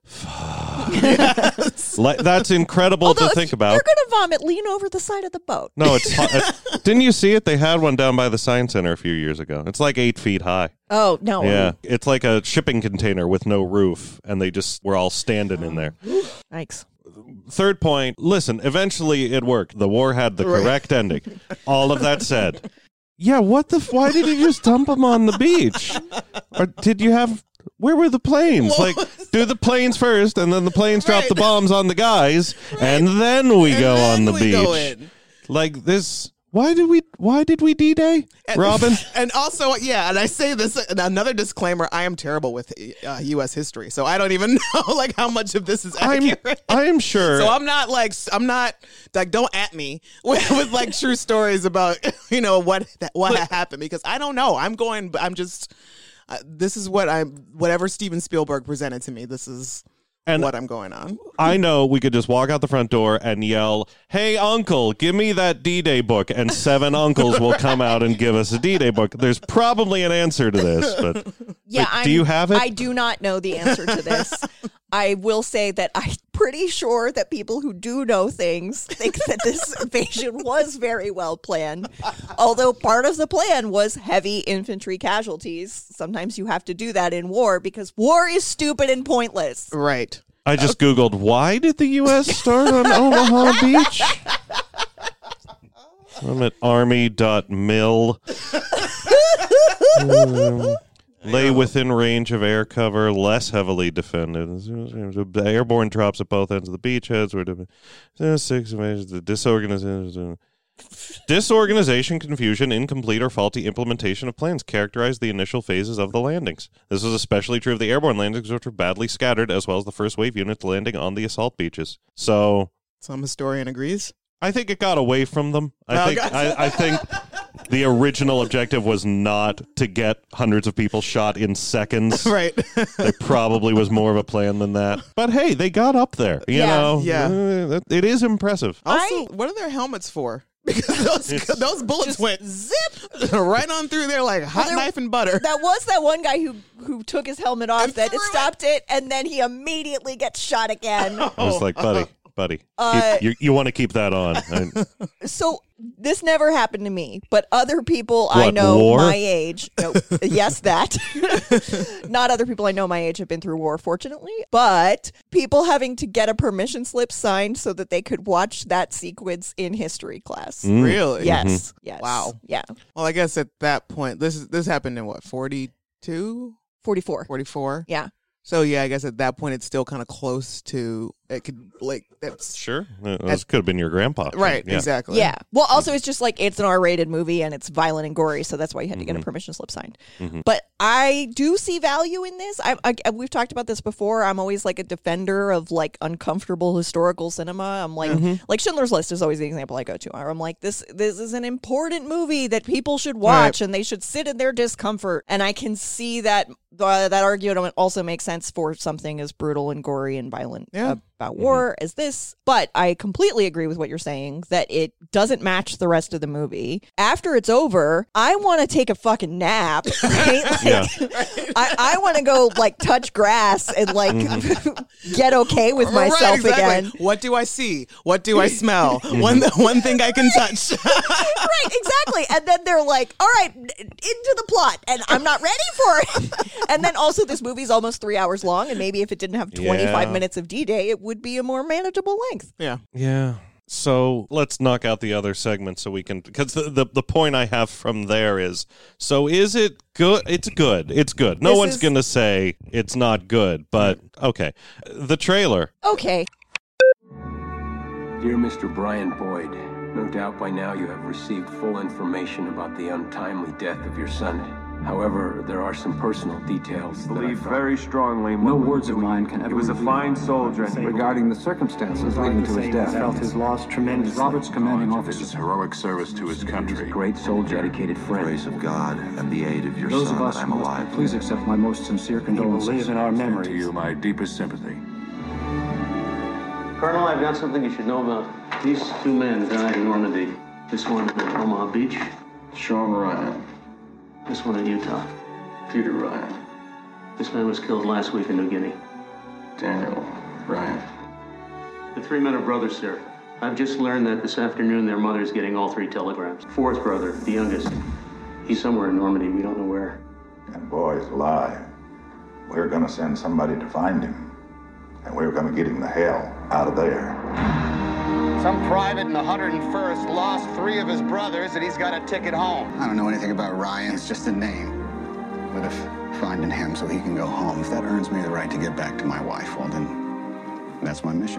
fuck. Like, that's incredible
Although
to
if
think about.
you're going to vomit, lean over the side of the boat.
No, it's uh, didn't you see it? They had one down by the Science Center a few years ago. It's like eight feet high.
Oh, no.
Yeah, it's like a shipping container with no roof, and they just were all standing in there.
Yikes.
Third point, listen, eventually it worked. The war had the correct ending. All of that said, yeah, what the, f- why did you just dump them on the beach? Or did you have, where were the planes? Like, do the planes first, and then the planes drop the bombs on the guys, and then we
And
go
then
on the
we
beach.
go in.
Like this, why did we, why did we D-Day,
And-
Robin?
And also, yeah, and I say this, another disclaimer, I am terrible with uh, U S history, so I don't even know, like, how much of this is
I'm,
accurate.
I am sure.
So I'm not like I'm not like don't at me with, with like true stories about you know what what happened because I don't know. I'm going. I'm just. Uh, this is what I'm. Whatever Steven Spielberg presented to me. This is
And-
what I'm going on.
I know we could just walk out the front door and yell, "Hey, uncle, give me that D-Day book," and seven uncles will come out and give us a D-Day book. There's probably an answer to this, but
Yeah,
Wait,
I'm,
do you have it?
I do not know the answer to this. I will say that I'm pretty sure that people who do know things think that this invasion was very well planned. Although part of the plan was heavy infantry casualties. Sometimes you have to do that in war because war is stupid and pointless.
Right.
I just Googled, why did the U S start on Omaha Beach? I'm at army dot mil. Um, lay within range of air cover, less heavily defended. The airborne troops at both ends of the beachheads were to six the disorganization. Disorganization, confusion, incomplete or faulty implementation of plans characterized the initial phases of the landings. This was especially true of the airborne landings, which were badly scattered, as well as the first wave units landing on the assault beaches. So
Some historian agrees.
I think it got away from them. I
Oh,
think
God.
I, I think the original objective was not to get hundreds of people shot in seconds.
Right.
There probably was more of a plan than that. But hey, they got up there. You
Yeah.
know,
Yeah.
Uh, it is impressive.
Also, what are their helmets for? Because those
It's-
those bullets
Just
went
zip.
right on through there like hot
there-
knife and butter.
That was that one guy who who took his helmet off
And
that it
threw it.
stopped it, and then he immediately gets shot again.
I was like, buddy, buddy.
Uh,
keep, you you want to keep that on. I-
So this never happened to me, but other people I
What,
know
war?
my age, no, yes, that. Not other people I know my age have been through war, fortunately, but people having to get a permission slip signed so that they could watch that sequence in history class.
Mm.
Really?
Yes. Yes.
Wow.
Yeah.
Well, I guess at that point, this is this happened in what, forty-two,
forty-four.
forty-four?
Yeah.
So yeah, I guess at that point it's still kind of close to it could like that's
Sure. Uh, This could have been your grandpa.
right,
Yeah.
exactly.
Yeah. Well, also, it's just like it's an R-rated movie and it's violent and gory, so that's why you had to get a permission slip signed. But I do see value in this. I, I we've talked about this before. I'm always like a defender of like uncomfortable historical cinema. I'm like like Schindler's List is always the example I go to. I'm like this this is an important movie that people should watch
Right.
and they should sit in their discomfort. And I can see that uh, that argument also makes sense for something as brutal and gory and violent
Yeah.
about war as this. But I completely agree with what you're saying that it doesn't match the rest of the movie. After it's over, I want to take a fucking nap. Right? Like,
Yeah.
I, I want to go like touch grass and like get okay with
Right,
myself
exactly.
again.
What do I see? What do I smell? one one thing I can touch.
Right, exactly. And then they're like, all right, n- into the plot. And I'm not ready for it. And then also this movie's almost three hours long. And maybe if it didn't have twenty-five
Yeah.
minutes of D-Day, it would be a more manageable length.
Yeah.
Yeah. So let's knock out the other segment so we can, because the, the the point I have from there is, so is it good? It's good. It's good. No
This
one's
is-
going to say it's not good, but okay. The trailer.
Okay.
Dear Mister Brian Boyd, no doubt by now you have received full information about the untimely death of your son. However, there are some personal details that I
Believe
found.
very strongly.
No words of mine can ever.
He was a fine soldier.
regarding the circumstances leading to his death. Felt his loss tremendously. Robert's commanding officer.
heroic service to his country.
Great soldier,
dedicated friend.
Grace of God and the aid of your
Those
son
of us
that I'm
who
alive.
please accept my most sincere condolences. Live in our
To
memories.
you, my deepest sympathy.
Colonel, I've got something you should know about. These two men died in Normandy. This one at Omaha Beach.
Sean Ryan.
This one in Utah.
Peter Ryan.
This man was killed last week in New Guinea.
Daniel Ryan.
The three men are brothers, sir. I've just learned that this afternoon their mother's getting all three telegrams. Fourth brother, the youngest. He's somewhere in Normandy. We don't know where.
And boys lie. We're gonna send somebody to find him. And we're gonna get him the hell out of there.
Some private in the one hundred first lost three of his brothers and he's got a ticket home.
I don't know anything about Ryan. It's just a name. But if finding him so he can go home, if that earns me the right to get back to my wife, well then, that's my mission.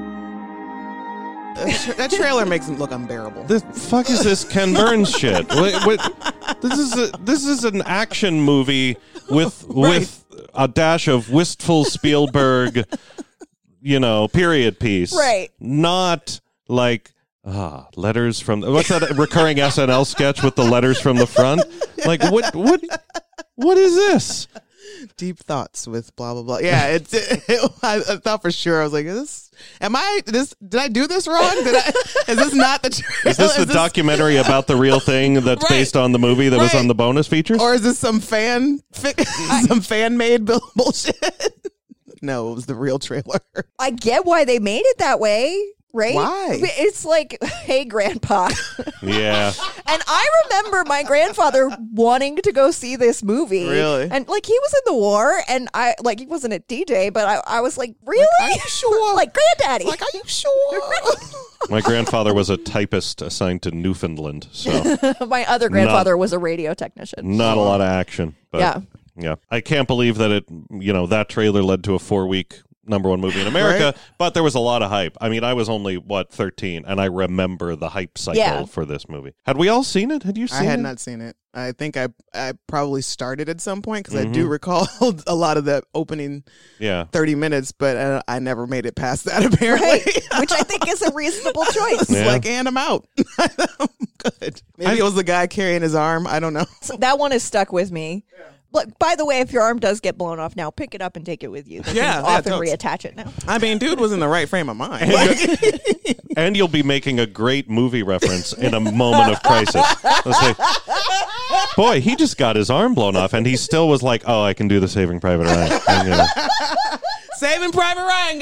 That, tra- that trailer makes him look unbearable.
The fuck is this Ken Burns shit? What, what, this is a, this is an action movie with with a dash of wistful Spielberg, you know, period piece.
Right.
Not like ah letters from what's that recurring S N L sketch with the letters from the front? Like what what what is this?
Deep thoughts with blah blah blah. Yeah, it's. It, I, I thought for sure. I was like, "Is this? Am I? This? Did I do this wrong? Did I? Is this not the? Tra-
Is this the documentary about the real thing that's
Right.
based on the movie that was
Right.
on the bonus features?
Or is this some fan, fic- some fan made bullshit? No, it was the real trailer.
I get why they made it that way, right?
Why?
It's like, hey, grandpa.
Yeah.
And I remember my grandfather wanting to go see this movie.
Really?
And like he was in the war and I like he wasn't at D-Day, but I, I was like, really?
Are you sure?
Like granddaddy.
Like, are you sure?
My grandfather was a typist assigned to Newfoundland, so
My other grandfather was a radio technician.
not a lot of action. But
Yeah.
yeah. I can't believe that it, you know, that trailer led to a four week number one movie in America,
Right.
but there was a lot of hype. I mean, I was only, what, thirteen, and I remember the hype cycle
Yeah.
for this movie. Had we all seen it? Had you seen
I had
it?
not seen it. I think I I probably started at some point because I
Mhm.
do recall a lot of the opening
Yeah.
thirty minutes, but uh, I never made it past that apparently.
Right. Which I think is a reasonable choice.
It's
Yeah.
like, and I'm out. I'm good. Maybe it was the guy carrying his arm. I don't know.
That one is stuck with me. But by the way, if your arm does get blown off now, pick it up and take it with you. They
Yeah,
can
yeah,
often
totes.
reattach it now.
I mean, dude was in the right frame of mind. Like,
And you'll be making a great movie reference in a moment of crisis. Let's say, boy, he just got his arm blown off, and he still was like, oh, I can do the Saving Private Ryan. I'm gonna-
Saving Private Ryan,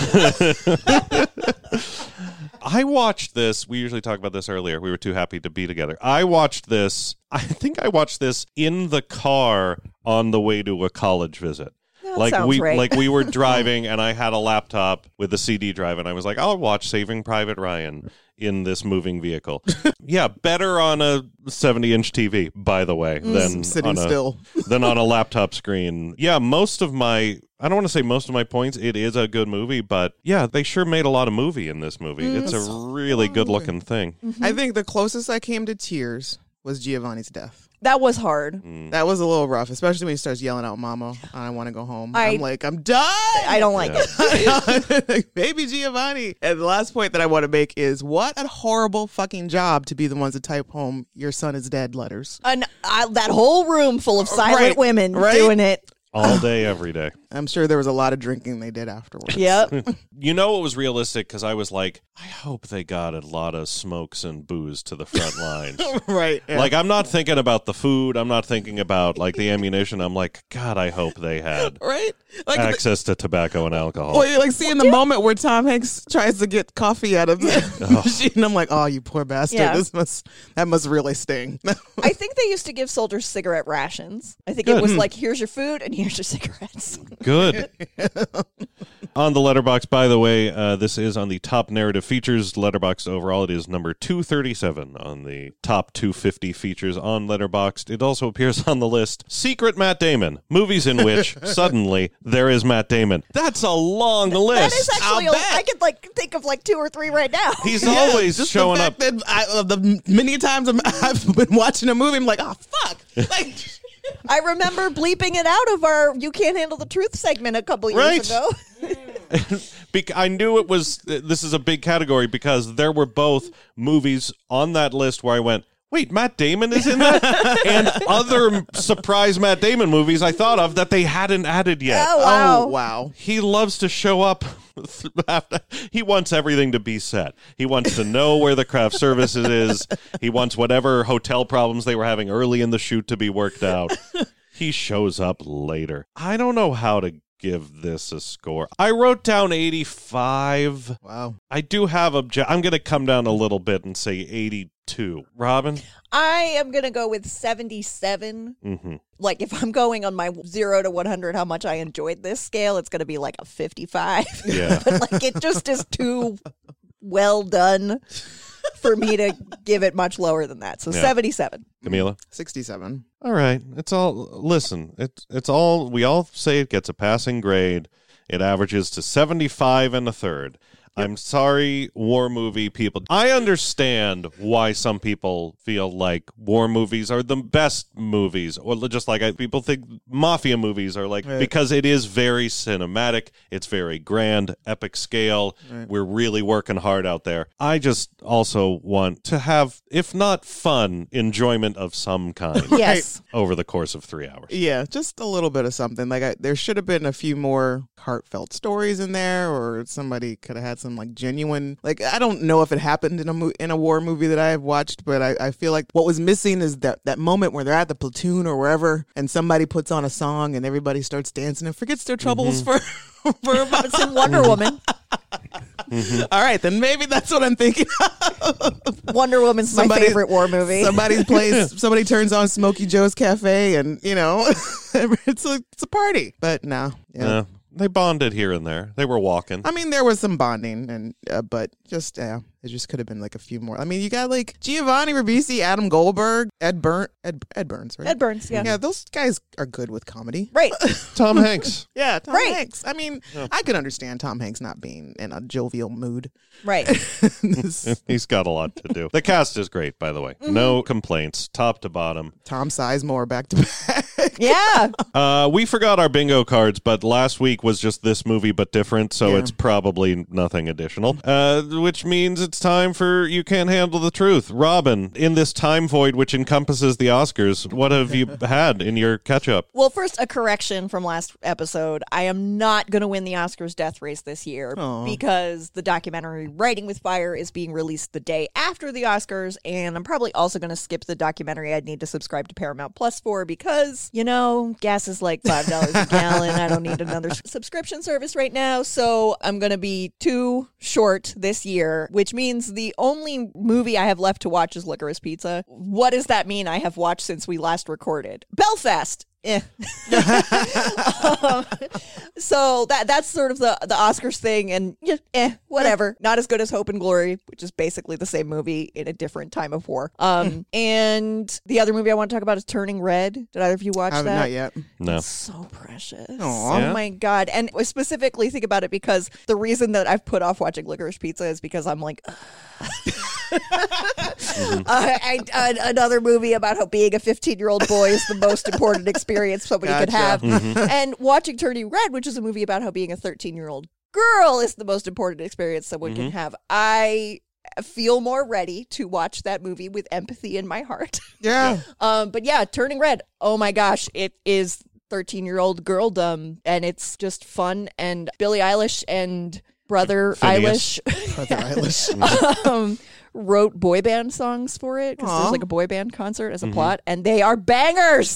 guys.
I watched this. We usually talk about this earlier. We were too happy to be together. I watched this. I think I watched this in the car on the way to a college visit.
That
like
sounds
we
right.
like we were driving and I had a laptop with a C D drive and I was like, I'll watch Saving Private Ryan in this moving vehicle. Yeah, better on a seventy inch T V, by the way, than
Sitting
on a,
still.
than on a laptop screen. Yeah, most of my I don't want to say most of my points. It is a good movie, but yeah, they sure made a lot of movie in this movie.
Mm,
it's a really good looking thing.
Mm-hmm.
I think the closest I came to tears was Giovanni's death.
That was hard.
Mm.
That was a little rough, especially when he starts yelling out, Mama, I want to go home.
I-
I'm like, I'm done.
I don't like it.
Baby Giovanni. And the last point that I want to make is what a horrible fucking job to be the ones that type home, your son is dead letters.
And uh, that whole room full of silent
Right,
women
right?
doing it.
All day, every day.
I'm sure there was a lot of drinking they did afterwards.
Yep.
You know, it was realistic because I was like, I hope they got a lot of smokes and booze to the front lines.
Right. Yeah.
Like, I'm not thinking about the food. I'm not thinking about, like, the ammunition. I'm like, God, I hope they had
right? Like
access to tobacco and alcohol.
Well, you like seeing the moment where Tom Hanks tries to get coffee out of the machine. I'm like, oh, you poor bastard.
Yeah.
This must that must really sting.
I think they used to give soldiers cigarette rations. I think
Good.
it was like, here's your food and here's your cigarettes.
Good. On the Letterboxd, by the way, uh, this is on the top narrative features Letterboxd overall. It is number two thirty-seven on the top two hundred fifty features on Letterboxd. It also appears on the list Secret Matt Damon, movies in which suddenly there is Matt Damon. That's a long list.
That is actually, a, I could like think of like two or three right now.
He's always
just
showing
the
up.
fact That I, of the many times I'm, I've been watching a movie, I'm like, oh fuck. Like,
I remember bleeping it out of our "You Can't Handle the Truth" segment a couple years
Right.
ago.
Bec- I knew it was, this is a big category because there were both movies on that list where I went, wait, Matt Damon is in that? And other surprise Matt Damon movies I thought of that they hadn't added yet.
Oh, wow.
oh wow.
He loves to show up. He wants everything to be set. He wants to know where the craft services is. He wants whatever hotel problems they were having early in the shoot to be worked out. He shows up later. I don't know how to give this a score. I wrote down eighty-five.
Wow.
I do have obje- I'm going to come down a little bit and say eighty-two. Robin?
I am going to go with seventy-seven.
Mm-hmm.
Like, if I'm going on my zero to one hundred, how much I enjoyed this scale, it's going to be like a fifty-five.
Yeah.
But, like, it just is too well done for me to give it much lower than that. So,
Yeah.
seventy-seven.
Camila?
sixty-seven.
All right. It's all, listen, it's, it's all, we all say it gets a passing grade. It averages to seventy-five and a third. I'm sorry, war movie people. I understand why some people feel like war movies are the best movies, or just like I, people think mafia movies are like,
Right.
because it is very cinematic. It's very grand, epic scale.
Right.
We're really working hard out there. I just also want to have, if not fun, enjoyment of some kind.
Yes.
Over the course of three hours.
Yeah, just a little bit of something. Like I, there should have been a few more heartfelt stories in there, or somebody could have had some like genuine. Like I don't know if it happened in a mo- in a war movie that I have watched, but I, I feel like what was missing is that that moment where they're at the platoon or wherever, and somebody puts on a song and everybody starts dancing and forgets their troubles
Mm-hmm.
for for a moment.
It's in Wonder Woman.
Mm-hmm.
All right, then maybe that's what I'm thinking.
Wonder Woman's
Somebody-
my favorite war movie.
Somebody plays. Somebody turns on Smokey Joe's Cafe, and you know, it's a it's a party. But no, yeah.
Yeah. They bonded here and there. They were walking.
I mean, there was some bonding, and uh, but just yeah, it just could have been like a few more. I mean, you got like Giovanni Ribisi, Adam Goldberg, Ed Burn, Ed Ed Burns, right?
Ed Burns, yeah.
Yeah, those guys are good with comedy.
Right.
Tom Hanks.
Yeah, Tom
Right.
Hanks. I mean, I could understand Tom Hanks not being in a jovial mood.
Right.
This-
He's got a lot to do. The cast is great, by the way. No complaints, top to bottom.
Tom Sizemore back to back.
Yeah.
Uh, we forgot our bingo cards, but last week was just this movie, but different, so
Yeah.
it's probably nothing additional. Uh, which means it's time for You Can't Handle the Truth. Robin, in this time void which encompasses the Oscars, what have you had in your catch-up?
Well, first, a correction from last episode. I am not going to win the Oscars death race this year
Aw.
because the documentary Writing with Fire is being released the day after the Oscars, and I'm probably also going to skip the documentary I'd need to subscribe to Paramount Plus for because you know, gas is like five dollars a gallon. I don't need another s- subscription service right now. So I'm going to be too short this year, which means the only movie I have left to watch is Licorice Pizza. What does that mean I have watched since we last recorded? Belfast. Eh. um, so that that's sort of the the Oscars thing, and yeah, eh, whatever. Not as good as Hope and Glory, which is basically the same movie in a different time of war. Um, and the other movie I want to talk about is Turning Red. Did either of you watch
I haven't,
that?
not yet.
No.
It's so precious.
Aw.
Oh
Yeah.
my god! And I specifically think about it because the reason that I've put off watching Licorice Pizza is because I'm like. Uh, I, I, another movie about how being a fifteen-year-old boy is the most important experience somebody could
Gotcha.
have. And watching Turning Red, which is a movie about how being a thirteen-year-old girl is the most important experience someone can have. I feel more ready to watch that movie with empathy in my heart.
Yeah.
um, but yeah, Turning Red, oh my gosh, it is thirteen-year-old girldom, and it's just fun. And Billie Eilish and Brother
Phineas.
Eilish.
Brother Eilish.
um, wrote boy band songs for it because
Aw.
there's like a boy band concert as a plot, and they are bangers.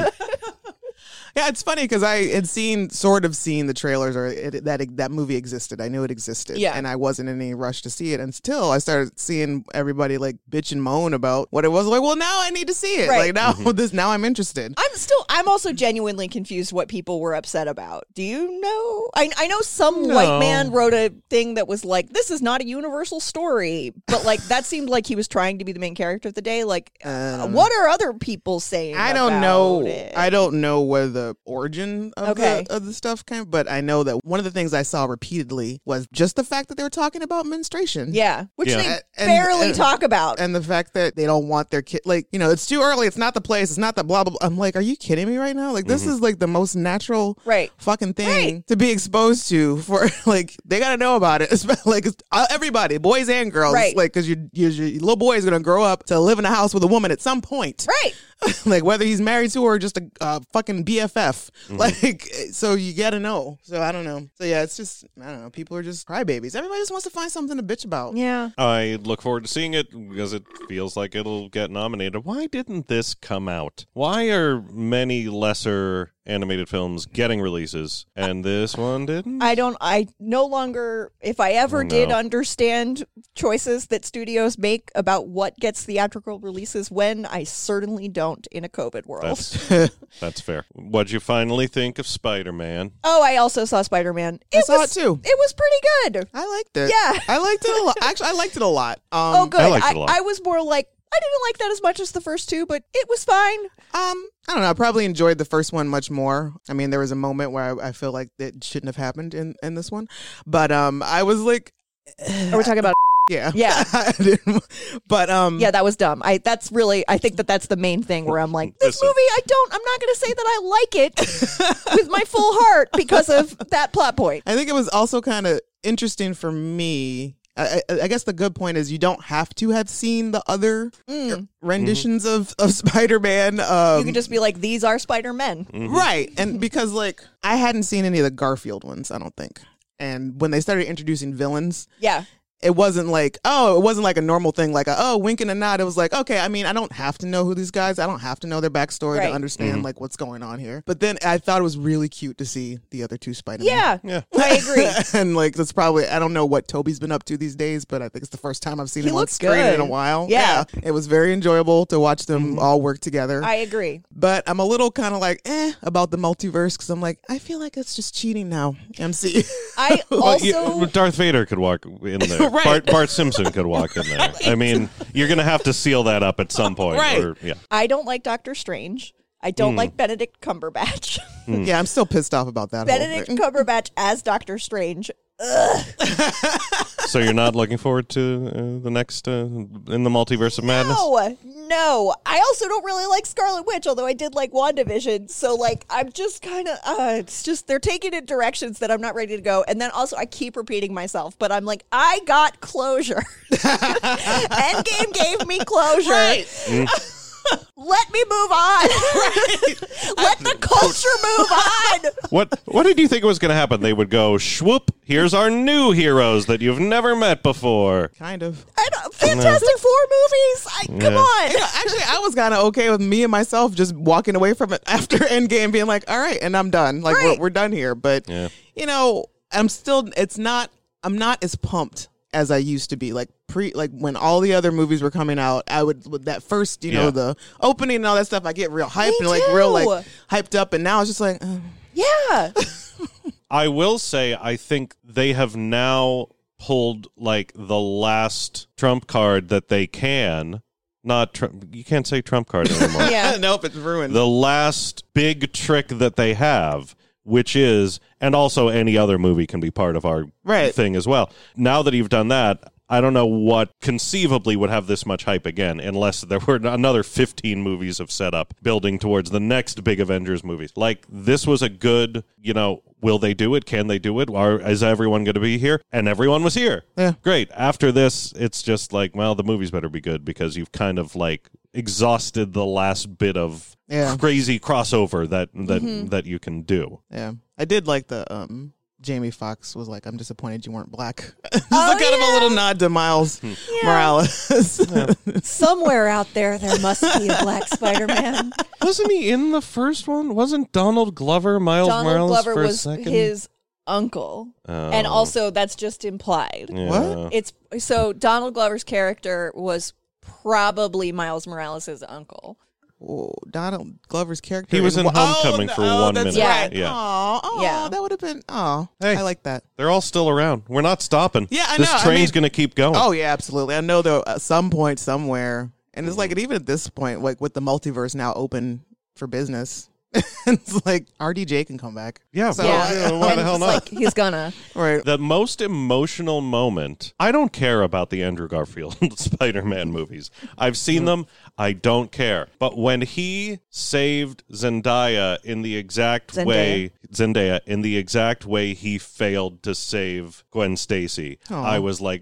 Yeah, it's funny because I had seen, sort of seen the trailers, or it, that that movie existed. I knew it existed,
Yeah.
and I wasn't in any rush to see it until I started seeing everybody like bitch and moan about what it was. Like, well, now I need to see it.
Right.
Like now, this now I'm interested.
I'm still, I'm also genuinely confused what people were upset about. Do you know? I, I know some
No.
white man wrote a thing that was like, this is not a universal story, but like that seemed like he was trying to be the main character of the day. Like, uh, what are other people saying?
I don't
about
know.
it?
I don't know where the origin of,
Okay.
the, of the stuff came, but I know that one of the things I saw repeatedly was just the fact that they were talking about menstruation.
Yeah, which
Yeah.
they
And-
barely
and-
talk about.
And the fact that they don't want their kid, like, you know, it's too early. It's not the place. It's not the blah, blah, blah. I'm like, are you kidding me right now? Like, this is like the most natural
Right.
fucking thing
Right.
to be exposed to for, like, they got to know about it. Especially, like, it's, uh, everybody, boys and girls.
Right.
Like, because your, your, your little boy is going to grow up to live in a house with a woman at some point.
Right.
Like, whether he's married to her or just a uh, fucking B F F. Like, so you got to know. So I don't know. So yeah, it's just, I don't know. People are just crybabies. Everybody just wants to find something to bitch about.
Yeah.
I look forward to seeing it because it feels like it'll get nominated. Why didn't this come out? Why are many lesser animated films getting releases and this one didn't?
I don't, I no longer, if I ever
Oh, no.
did understand choices that studios make about what gets theatrical releases when, I certainly don't in a COVID world.
That's, that's fair. What'd you finally think of Spider-Man?
Oh, I also saw Spider-Man.
I saw
was,
it too.
It was pretty good.
I liked it.
Yeah.
I liked it a lot. Actually, I liked it a lot. Um,
oh, good.
I liked it a lot.
I was more like, I didn't like that as much as the first two, but it was fine.
Um, I don't know. I probably enjoyed the first one much more. I mean, there was a moment where I, I feel like it shouldn't have happened in, in this one, but um, I was like,
Are we talking about?
yeah,
Yeah.
I didn't- but um,
Yeah, that was dumb. I that's really I think that that's the main thing where I'm like, this
Listen.
movie, I don't I'm not going to say that I like it with my full heart because of that plot point.
I think it was also kind of interesting for me. I, I I guess the good point is you don't have to have seen the other renditions of, of Spider-Man. Um,
You can just be like, these are Spider-Men.
right. And because, like, I hadn't seen any of the Garfield ones, I don't think. And when they started introducing villains,
Yeah.
it wasn't like, oh, it wasn't like a normal thing, like, a, oh, wink and a nod. It was like, okay, I mean, I don't have to know who these guys, I don't have to know their backstory
Right.
to understand, like, what's going on here. But then I thought it was really cute to see the other two Spider-Men.
Yeah.
Yeah.
I agree.
And, like, that's probably, I don't know what Toby's been up to these days, but I think it's the first time I've seen
He
him on
looks
screen
good.
in a while.
Yeah.
It was very enjoyable to watch them all work together.
I agree.
But I'm a little kind of like, eh, about the multiverse, because I'm like, I feel like it's just cheating now, M C.
I
Well,
also
you- Darth Vader could walk in there.
Right.
Bart, Bart Simpson could walk in there. I mean, you're going to have to seal that up at some point.
Right.
Or, yeah.
I don't like Doctor Strange. I don't like Benedict Cumberbatch.
Yeah, I'm still pissed off about that
Benedict
whole thing.
Cumberbatch as Doctor Strange.
So you're not looking forward to uh, the next uh, in the Multiverse of Madness?
No, no. I also don't really like Scarlet Witch, although I did like WandaVision. So, like, I'm just kind of, uh, it's just, they're taking it directions that I'm not ready to go. And then also, I keep repeating myself, but I'm like, I got closure. Endgame gave me closure. Let me move on. Let the culture move on.
What What did you think was going to happen? They would go, "Schwoop! Here's our new heroes that you've never met before."
Kind of.
I know, Fantastic Four movies. I, come
Yeah.
on.
You know, actually, I was kind of okay with me and myself just walking away from it after Endgame, being like, "All right," and I'm done. Like
Right.
we're, we're done here. But
Yeah.
you know, I'm still. It's not. I'm not as pumped as I used to be. Like pre, like when all the other movies were coming out, I would with that first, you know,
Yeah.
the opening and all that stuff. I get real hyped
Me
and like real
too.
like hyped up, and now it's just like, uh,
Yeah.
I will say, I think they have now pulled like the last trump card that they can. Not Trump. You can't say trump card anymore.
Yeah.
nope, it's ruined.
The last big trick that they have, which is, and also any other movie can be part of our
Right.
thing as well. Now that you've done that, I don't know what conceivably would have this much hype again, unless there were another fifteen movies of setup building towards the next big Avengers movies. Like, this was a good, you know, will they do it? Can they do it? Or is everyone going to be here? And everyone was here.
Yeah.
Great. After this, it's just like, well, the movies better be good because you've kind of like exhausted the last bit of
Yeah.
crazy crossover that that
Mm-hmm.
that you can do.
Yeah, I did like the um Jamie Foxx was like, "I'm disappointed you weren't black." Just
Oh,
kind of a
yeah.
little nod to Miles Morales.
Somewhere out there, there must be a black Spider-Man.
Wasn't he in the first one? Wasn't Donald Glover Miles
Donald
Morales
Glover
for a
was
second?
his uncle.
Oh.
And also, that's just implied.
Yeah.
What?
It's so Donald Glover's character was probably Miles Morales' uncle.
Oh, Donald Glover's character.
He was in
oh,
Homecoming
no,
for
oh,
one
that's
minute.
Right.
Yeah.
Aw, aw,
Yeah.
that would have been. Oh,
Hey.
I like that.
They're all still around. We're not stopping.
Yeah, I
this
know. I
train's
mean-
going to keep going.
Oh yeah, absolutely. I know though at some point somewhere, and it's like, and even at this point, like with the multiverse now open for business, it's like R D J can come back.
Yeah,
So,
well,
Yeah.
yeah, why
And
the hell
it's
not?
like, he's gonna.
right.
The most emotional moment, I don't care about the Andrew Garfield Spider-Man movies. I've seen them. I don't care. But when he saved Zendaya in the exact
Zendaya.
way, Zendaya, in the exact way he failed to save Gwen Stacy,
Aw.
I was like,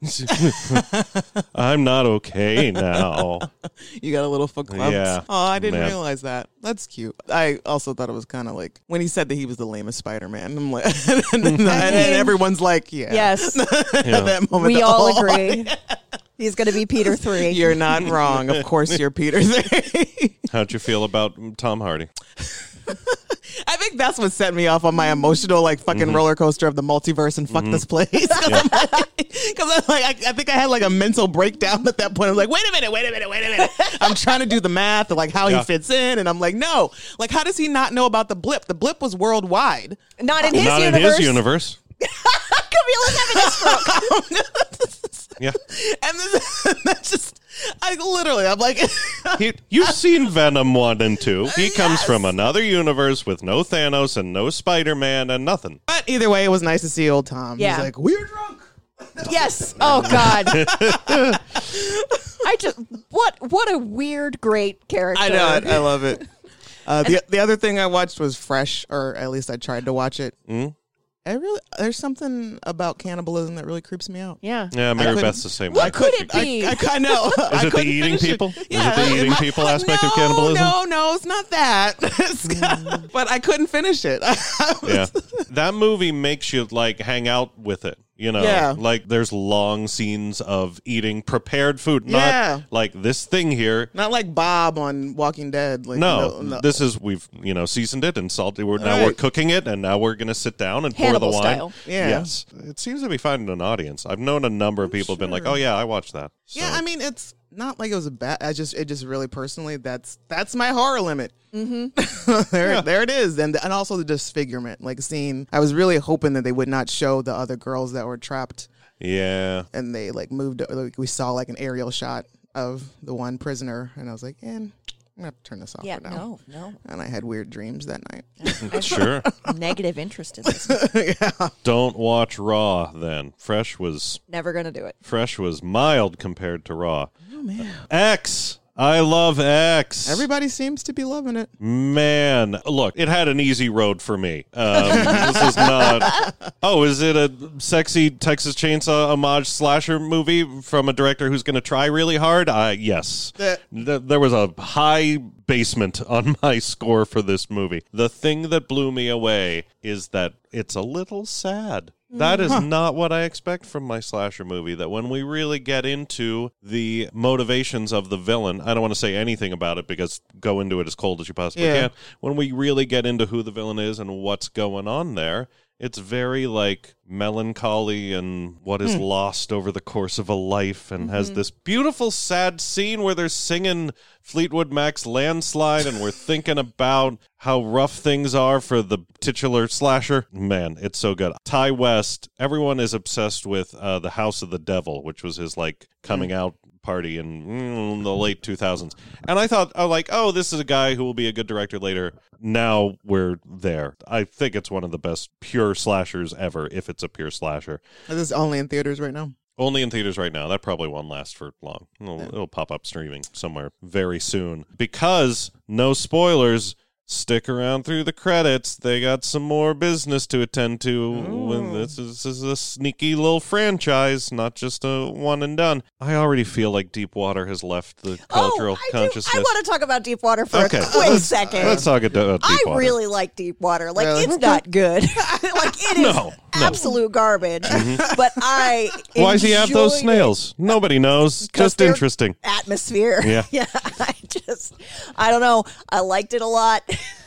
I'm not okay now.
You got a little foot clump.
Yeah.
Oh, I didn't
Man.
realize that. That's cute. I also thought it was kind of like when he said that he was the lamest Spider-Man. I'm like, and, then- and then everyone's like, yeah.
Yes,
At that moment,
we all
oh,
agree. He's gonna be Peter three.
You're not wrong. Of course, you're Peter.
How'd you feel about Tom Hardy?
I think that's what set me off on my emotional, like, fucking
Mm-hmm.
roller coaster of the multiverse and fuck this place. Because I'm like, like, I, I think I had like a mental breakdown at that point. I'm like, wait a minute, wait a minute, wait a minute. I'm trying to do the math of like how
Yeah.
he fits in, and I'm like, no, like, how does he not know about the blip? The blip was worldwide.
Not in his
Not
universe.
in his universe.
Camilla's having a stroke.
Yeah.
And then that's just, I literally, I'm like,
He, you've seen Venom one and two. He comes
Yes.
from another universe with no Thanos and no Spider-Man and nothing.
but either way, it was nice to see old Tom.
Yeah.
He's like, we were drunk.
Yes. Oh God. I just what what a weird great character.
I know it. I love it. Uh, the the other thing I watched was Fresh, or at least I tried to watch it.
Mm?
I really, there's something about cannibalism that really creeps me out.
Yeah.
Yeah, Mary
couldn't-
Beth's the same
What
way.
could it be?
I, I, I know.
Is
I
it the
couldn't
eating
finish it.
people? Is
Yeah,
it the eating
my-
people aspect
no,
of cannibalism?
No, no, it's not that. It's- but I couldn't finish it.
Yeah. That movie makes you like hang out with it. You know,
Yeah.
like there's long scenes of eating prepared food, not
Yeah.
like this thing here.
Not like Bob on Walking Dead. Like,
No,
no, no.
this is we've you know seasoned it and salted. We're, now
Right.
we're cooking it, and now we're gonna sit down and
Hannibal
pour the wine.
style.
Yeah.
Yes, it seems to be finding an audience. I've known a number of people have been like, "Oh yeah, I watched that." So,
Yeah, I mean, it's not like it was a bad. I just, it just really personally, that's that's my horror limit. Mm-hmm. there,
Yeah.
there it is, and and also the disfigurement. Like seeing, I was really hoping that they would not show the other girls that were trapped,
yeah,
and they like moved. Like we saw like an aerial shot of the one prisoner, and I was like, and I'm gonna have to turn this off
Yeah.
for now.
No. No.
And I had weird dreams that night.
sure.
Negative interest in this.
yeah.
Don't watch Raw then. Fresh was
Never gonna do it.
Fresh was mild compared to Raw.
Oh man.
X. I love X.
Everybody seems to be loving it.
Man, look, it had an easy road for me. Um, this is not... Oh, is it a sexy Texas Chainsaw homage slasher movie from a director who's going to try really hard? Uh, yes. Th- there was a high basement on my score for this movie. The thing that blew me away is that it's a little sad. That is
Huh.
not what I expect from my slasher movie, that when we really get into the motivations of the villain, I don't want to say anything about it because go into it as cold as you possibly
Yeah.
can. When we really get into who the villain is and what's going on there, it's very like melancholy and what is
Hmm.
lost over the course of a life, and has
Mhm.
this beautiful sad scene where they're singing Fleetwood Mac's Landslide, and we're thinking about how rough things are for the titular slasher. Man, it's so good. Ty West, everyone is obsessed with uh, The House of the Devil, which was his like coming out party in mm, the late two thousands. And I thought, oh, like, oh, this is a guy who will be a good director later. Now we're there. I think it's one of the best pure slashers ever, if it's a pure slasher.
Is this only in theaters right now?
Only in theaters right now. That probably won't last for long. It'll, it'll pop up streaming somewhere very soon. Because, no spoilers, stick around through the credits. They got some more business to attend to. When this, is, this is a sneaky little franchise, not just a one and done. I already feel like Deepwater has left the cultural consciousness.
I want to talk about Deepwater for
Okay.
a quick
Let's-
second.
let's talk about
I
Deepwater.
really like Deepwater. Like,
Really?
it's
Okay.
not good. Like, it is
No, no.
absolute garbage.
Mhm.
But I
Why does he have those
enjoyed
snails? Nobody knows.
'Cause
Just
they're
interesting.
atmosphere.
Yeah.
Yeah. I just, I don't know. I liked it a lot.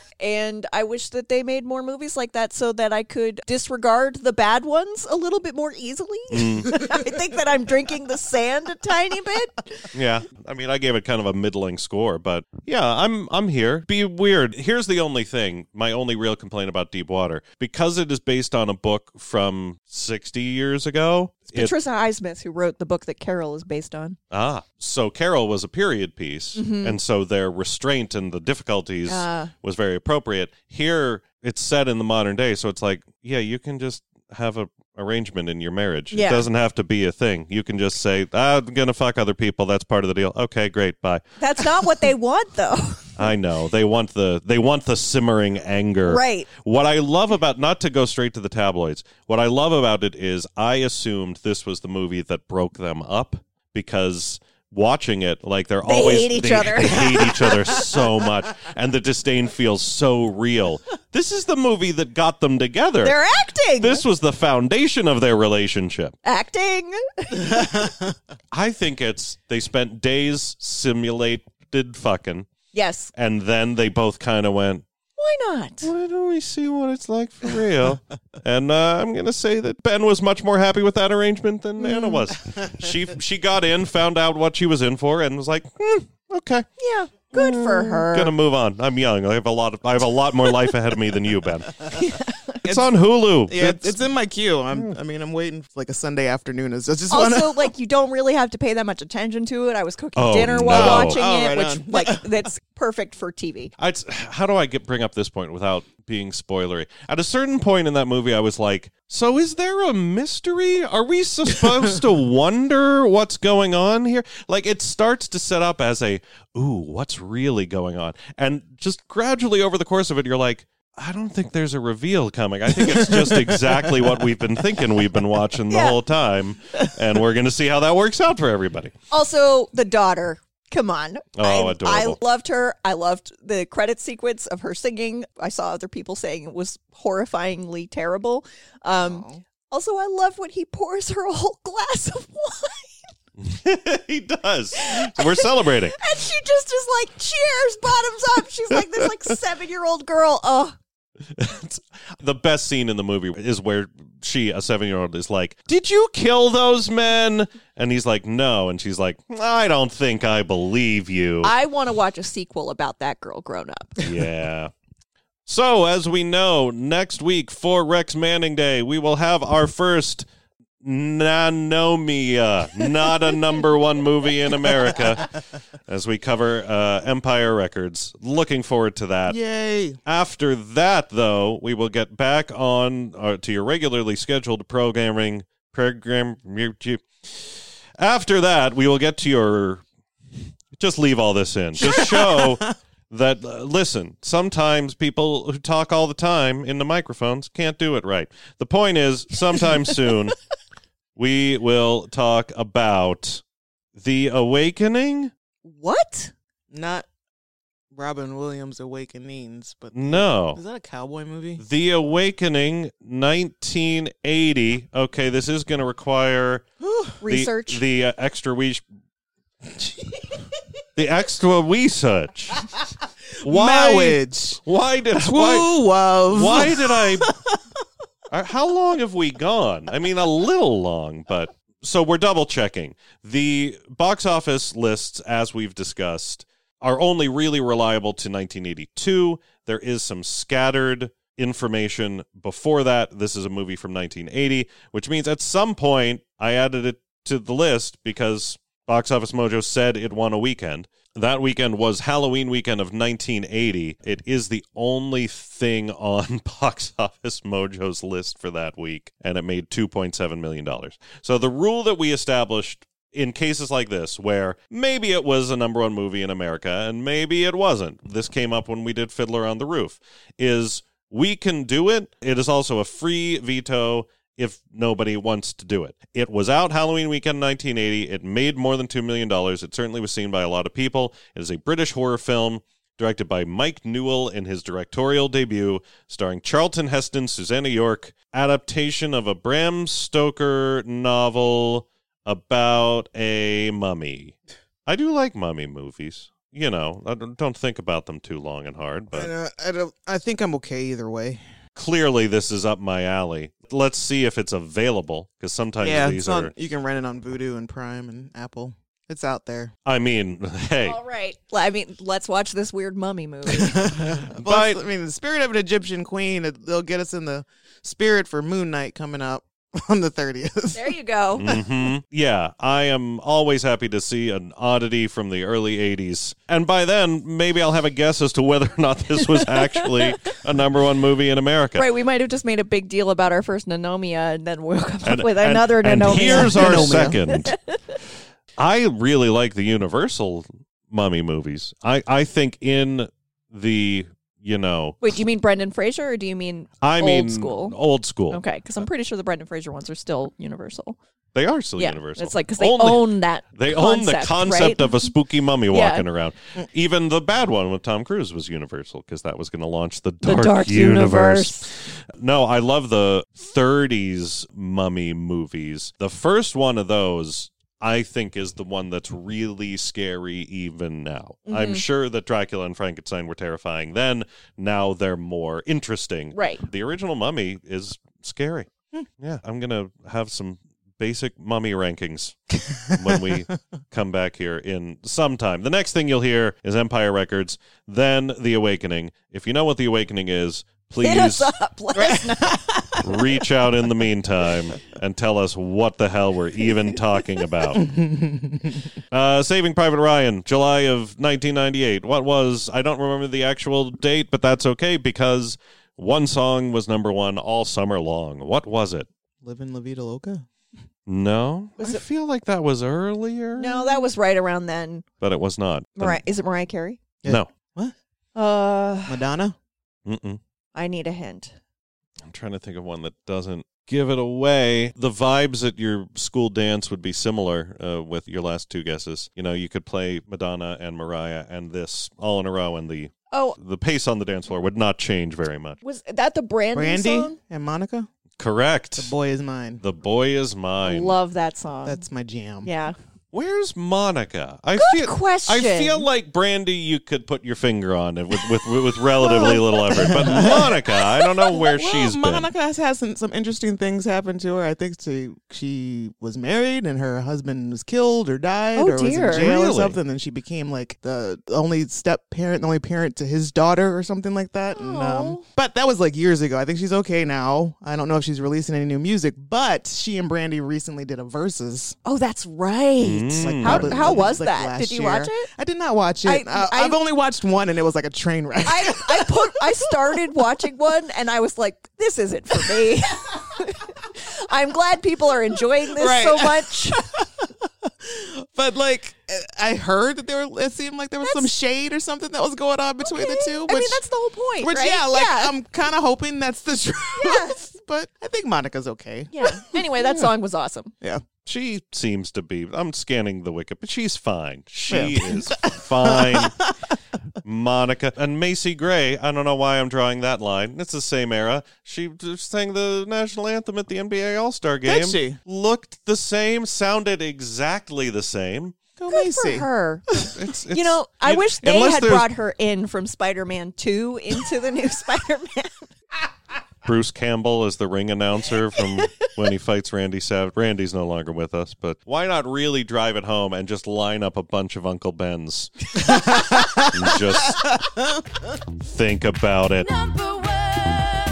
And I wish that they made more movies like that so that I could disregard the bad ones a little bit more easily.
Mm.
I think that I'm drinking the sand a tiny bit.
Yeah, I mean, I gave it kind of a middling score, but yeah, I'm I'm here. Be weird. Here's the only thing, my only real complaint about Deepwater, because it is based on a book from sixty years ago.
It's
it-
Patricia Highsmith who wrote the book that Carol is based on.
ah, so Carol was a period piece,
Mhm.
and so their restraint and the difficulties
Ah.
was very appropriate. Here, it's set in the modern day, so it's like, yeah, you can just have a arrangement in your marriage.
Yeah.
It doesn't have to be a thing. You can just say, ah, I'm gonna fuck other people. That's part of the deal. Okay, great, bye.
That's not what they want, though.
I know they want the they want the simmering anger.
Right.
What I love about, not to go straight to the tabloids, what I love about it is I assumed this was the movie that broke them up, because watching it, like they're
They
always
hate each
they,
other.
they hate each other so much, and the disdain feels so real. This is the movie that got them together.
They're acting.
This was the foundation of their relationship.
Acting.
I think it's they spent days simulated fucking.
Yes.
And then they both kind of went,
Why not?
why don't we see what it's like for real? And uh, I'm going to say that Ben was much more happy with that arrangement than Anna was. She she got in, found out what she was in for, and was like, hmm, okay.
Yeah, good for her.
Gonna move on. I'm young. I have a lot of I have a lot more life ahead of me than you, Ben. It's on Hulu.
Yeah,
It's-
it's, in my queue. I'm, I mean, I'm waiting for like a Sunday afternoon. Is I just wanna,
Also, like, you don't really have to pay that much attention to it. I was cooking
Oh,
dinner
no.
while watching
Oh,
it,
right
which,
on.
like, that's perfect for T V.
I'd, how do I get bring up this point without being spoilery? At a certain point in that movie, I was like, so is there a mystery? Are we supposed to wonder what's going on here? Like, it starts to set up as a, ooh, what's really going on? And just gradually over the course of it, you're like, I don't think there's a reveal coming. I think it's just exactly what we've been thinking we've been watching the
Yeah.
whole time. And we're going to see how that works out for everybody.
Also, the daughter. Come on.
Oh,
I,
adorable.
I loved her. I loved the credit sequence of her singing. I saw other people saying it was horrifyingly terrible. Um, also, I love when he pours her a whole glass of wine.
He does. So we're celebrating.
And she just is like, cheers, bottoms up. She's like this like seven-year-old girl. Oh,
The best scene in the movie is where she, a seven-year-old, is like, did you kill those men? And he's like, no. And she's like, I don't think I believe you.
I want to watch a sequel about that girl grown up.
Yeah. So, as we know, next week for Rex Manning Day, we will have our first Nanomia, not a number one movie in America, as we cover uh, Empire Records. Looking forward to that.
Yay.
After that, though, we will get back on uh, to your regularly scheduled programming. Program. After that, we will get to your just leave all this in. Just show that, uh, listen, sometimes people who talk all the time into microphones can't do it right. The point is, sometime soon, we will talk about The Awakening.
What?
Not Robin Williams' Awakenings, but
No.
Is that a cowboy movie?
The Awakening, nineteen eighty. Okay, this is going to require
Research.
The, the uh, extra we. the extra research. Why?
Marriage.
Why did
True
why,
love.
why did I? Uh, How long have we gone? I mean, a little long, but so we're double checking. The box office lists, as we've discussed, are only really reliable to nineteen eighty-two. There is some scattered information before that. This is a movie from nineteen eighty, which means at some point I added it to the list because Box Office Mojo said it won a weekend. That weekend was Halloween weekend of nineteen eighty. It is the only thing on Box Office Mojo's list for that week, and it made two point seven million dollars. So the rule that we established in cases like this, where maybe it was a number one movie in America and maybe it wasn't, this came up when we did Fiddler on the Roof, is we can do it. It is also a free veto if nobody wants to do it. It was out Halloween weekend nineteen eighty. It made more than two million dollars. It certainly was seen by a lot of people. It is a British horror film directed by Mike Newell in his directorial debut, starring Charlton Heston, Susanna York, adaptation of a Bram Stoker novel about a mummy. I do like mummy movies. You know, I don't don't think about them too long and hard, but
I, I, don't, I think I'm okay either way.
clearly this is up my alley. Let's see if it's available, because sometimes
Yeah,
these
it's on,
are...
you can rent it on Vudu and Prime and Apple. It's out there.
I mean, hey.
All right. I mean, let's watch this weird mummy movie.
But, I mean, the spirit of an Egyptian queen, it, they'll get us in the spirit for Moon Knight coming up on the thirtieth.
There you go.
Mm-hmm. Yeah, I am always happy to see an oddity from the early eighties. And by then, maybe I'll have a guess as to whether or not this was actually a number one movie in America.
Right, we might have just made a big deal about our first Nanomia, and then we'll come
And-
up with
and-
another
and
Nanomia.
here's our
Nanomia.
second. I really like the Universal mummy movies. I, I think in the, you know...
Wait, do you mean Brendan Fraser, or do you mean
I
old
mean
school?
old school.
Okay, because I'm pretty sure the Brendan Fraser ones are still Universal.
They are still
yeah,
Universal.
it's like because they
Only-
own that.
They
concept,
own the concept
right?
of a spooky mummy
Yeah.
walking around. Even the bad one with Tom Cruise was Universal, because that was going to launch the
The
Dark,
Dark Universe.
No, I love the thirties mummy movies. The first one of those, I think, is the one that's really scary even now. I'm
Mhm.
sure that Dracula and Frankenstein were terrifying then. Now they're more interesting.
Right.
The original Mummy is scary. Yeah, I'm going to have some basic mummy rankings when we come back here in some time. The next thing you'll hear is Empire Records, then The Awakening. If you know what The Awakening is,
Hit us
please
up. Let us know.
reach out in the meantime and tell us what the hell we're even talking about. Uh, Saving Private Ryan, July of nineteen ninety-eight. What was, I don't remember the actual date, but that's okay, because one song was number one all summer long. What was it?
Living La Vida Loca?
No,
Was
I
it-
feel like that was earlier.
No, that was right around then.
But it was not.
Mariah, is it Mariah Carey?
No.
What?
Uh,
Madonna?
Mm-mm.
I need a hint.
I'm trying to think of one that doesn't give it away. The vibes at your school dance would be similar uh, with your last two guesses. You know, you could play Madonna and Mariah and this all in a row, and the
Oh,
the pace on the dance floor would not change very much.
was that the Brandy,
Brandy
song?
and Monica?
Correct.
The Boy Is Mine.
The Boy Is Mine.
Love that song.
That's my jam.
yeah.
Where's Monica? I
Good
feel,
question.
I feel like Brandy, you could put your finger on it with with, with relatively little effort. But Monica, I don't know where
Well,
she's been.
Monica has had some, some interesting things happen to her. I think she she was married and her husband was killed or died
Oh,
or
dear.
was in jail or
Really?
something. And she became like the only step parent, the only parent to his daughter or something like that. And, um,
Oh.
but that was like years ago. I think she's okay now. I don't know if she's releasing any new music, but she and Brandy recently did a Versus.
Oh, that's right.
Mm.
How,
probably,
how was
like,
that?
last
Did you
year.
watch it?
I did not watch it.
I-
uh,
I-
I've only watched one, and it was like a train wreck.
I I put I started watching one and I was like, this isn't for me. I'm glad people are enjoying this
Right.
so much.
But like I heard that there were. It seemed like there was some shade or something that was going on between
Okay.
the two.
I
Which,
mean, that's the whole point,
which
right?
yeah, like
Yeah.
I'm kind of hoping that's the truth.
Yes.
But I think Monica's okay.
Yeah. Anyway, that song was awesome.
Yeah.
She seems to be. I'm scanning the wiki, but she's fine. She
Yeah.
is fine. Monica and Macy Gray. I don't know why I'm drawing that line. It's the same era. She just sang the national anthem at the N B A All-Star game.
Did she?
Looked the same. Sounded exactly the same.
Go
Good
Macy.
for her.
It's, it's,
You know, I
you-
wish they
unless
had
there's
brought her in from Spider-Man two into the new Spider-Man.
Bruce Campbell as the ring announcer from when he fights Randy Savage. Randy's no longer with us, but why not really drive it home and just line up a bunch of Uncle Bens? And just think about it.
Number one.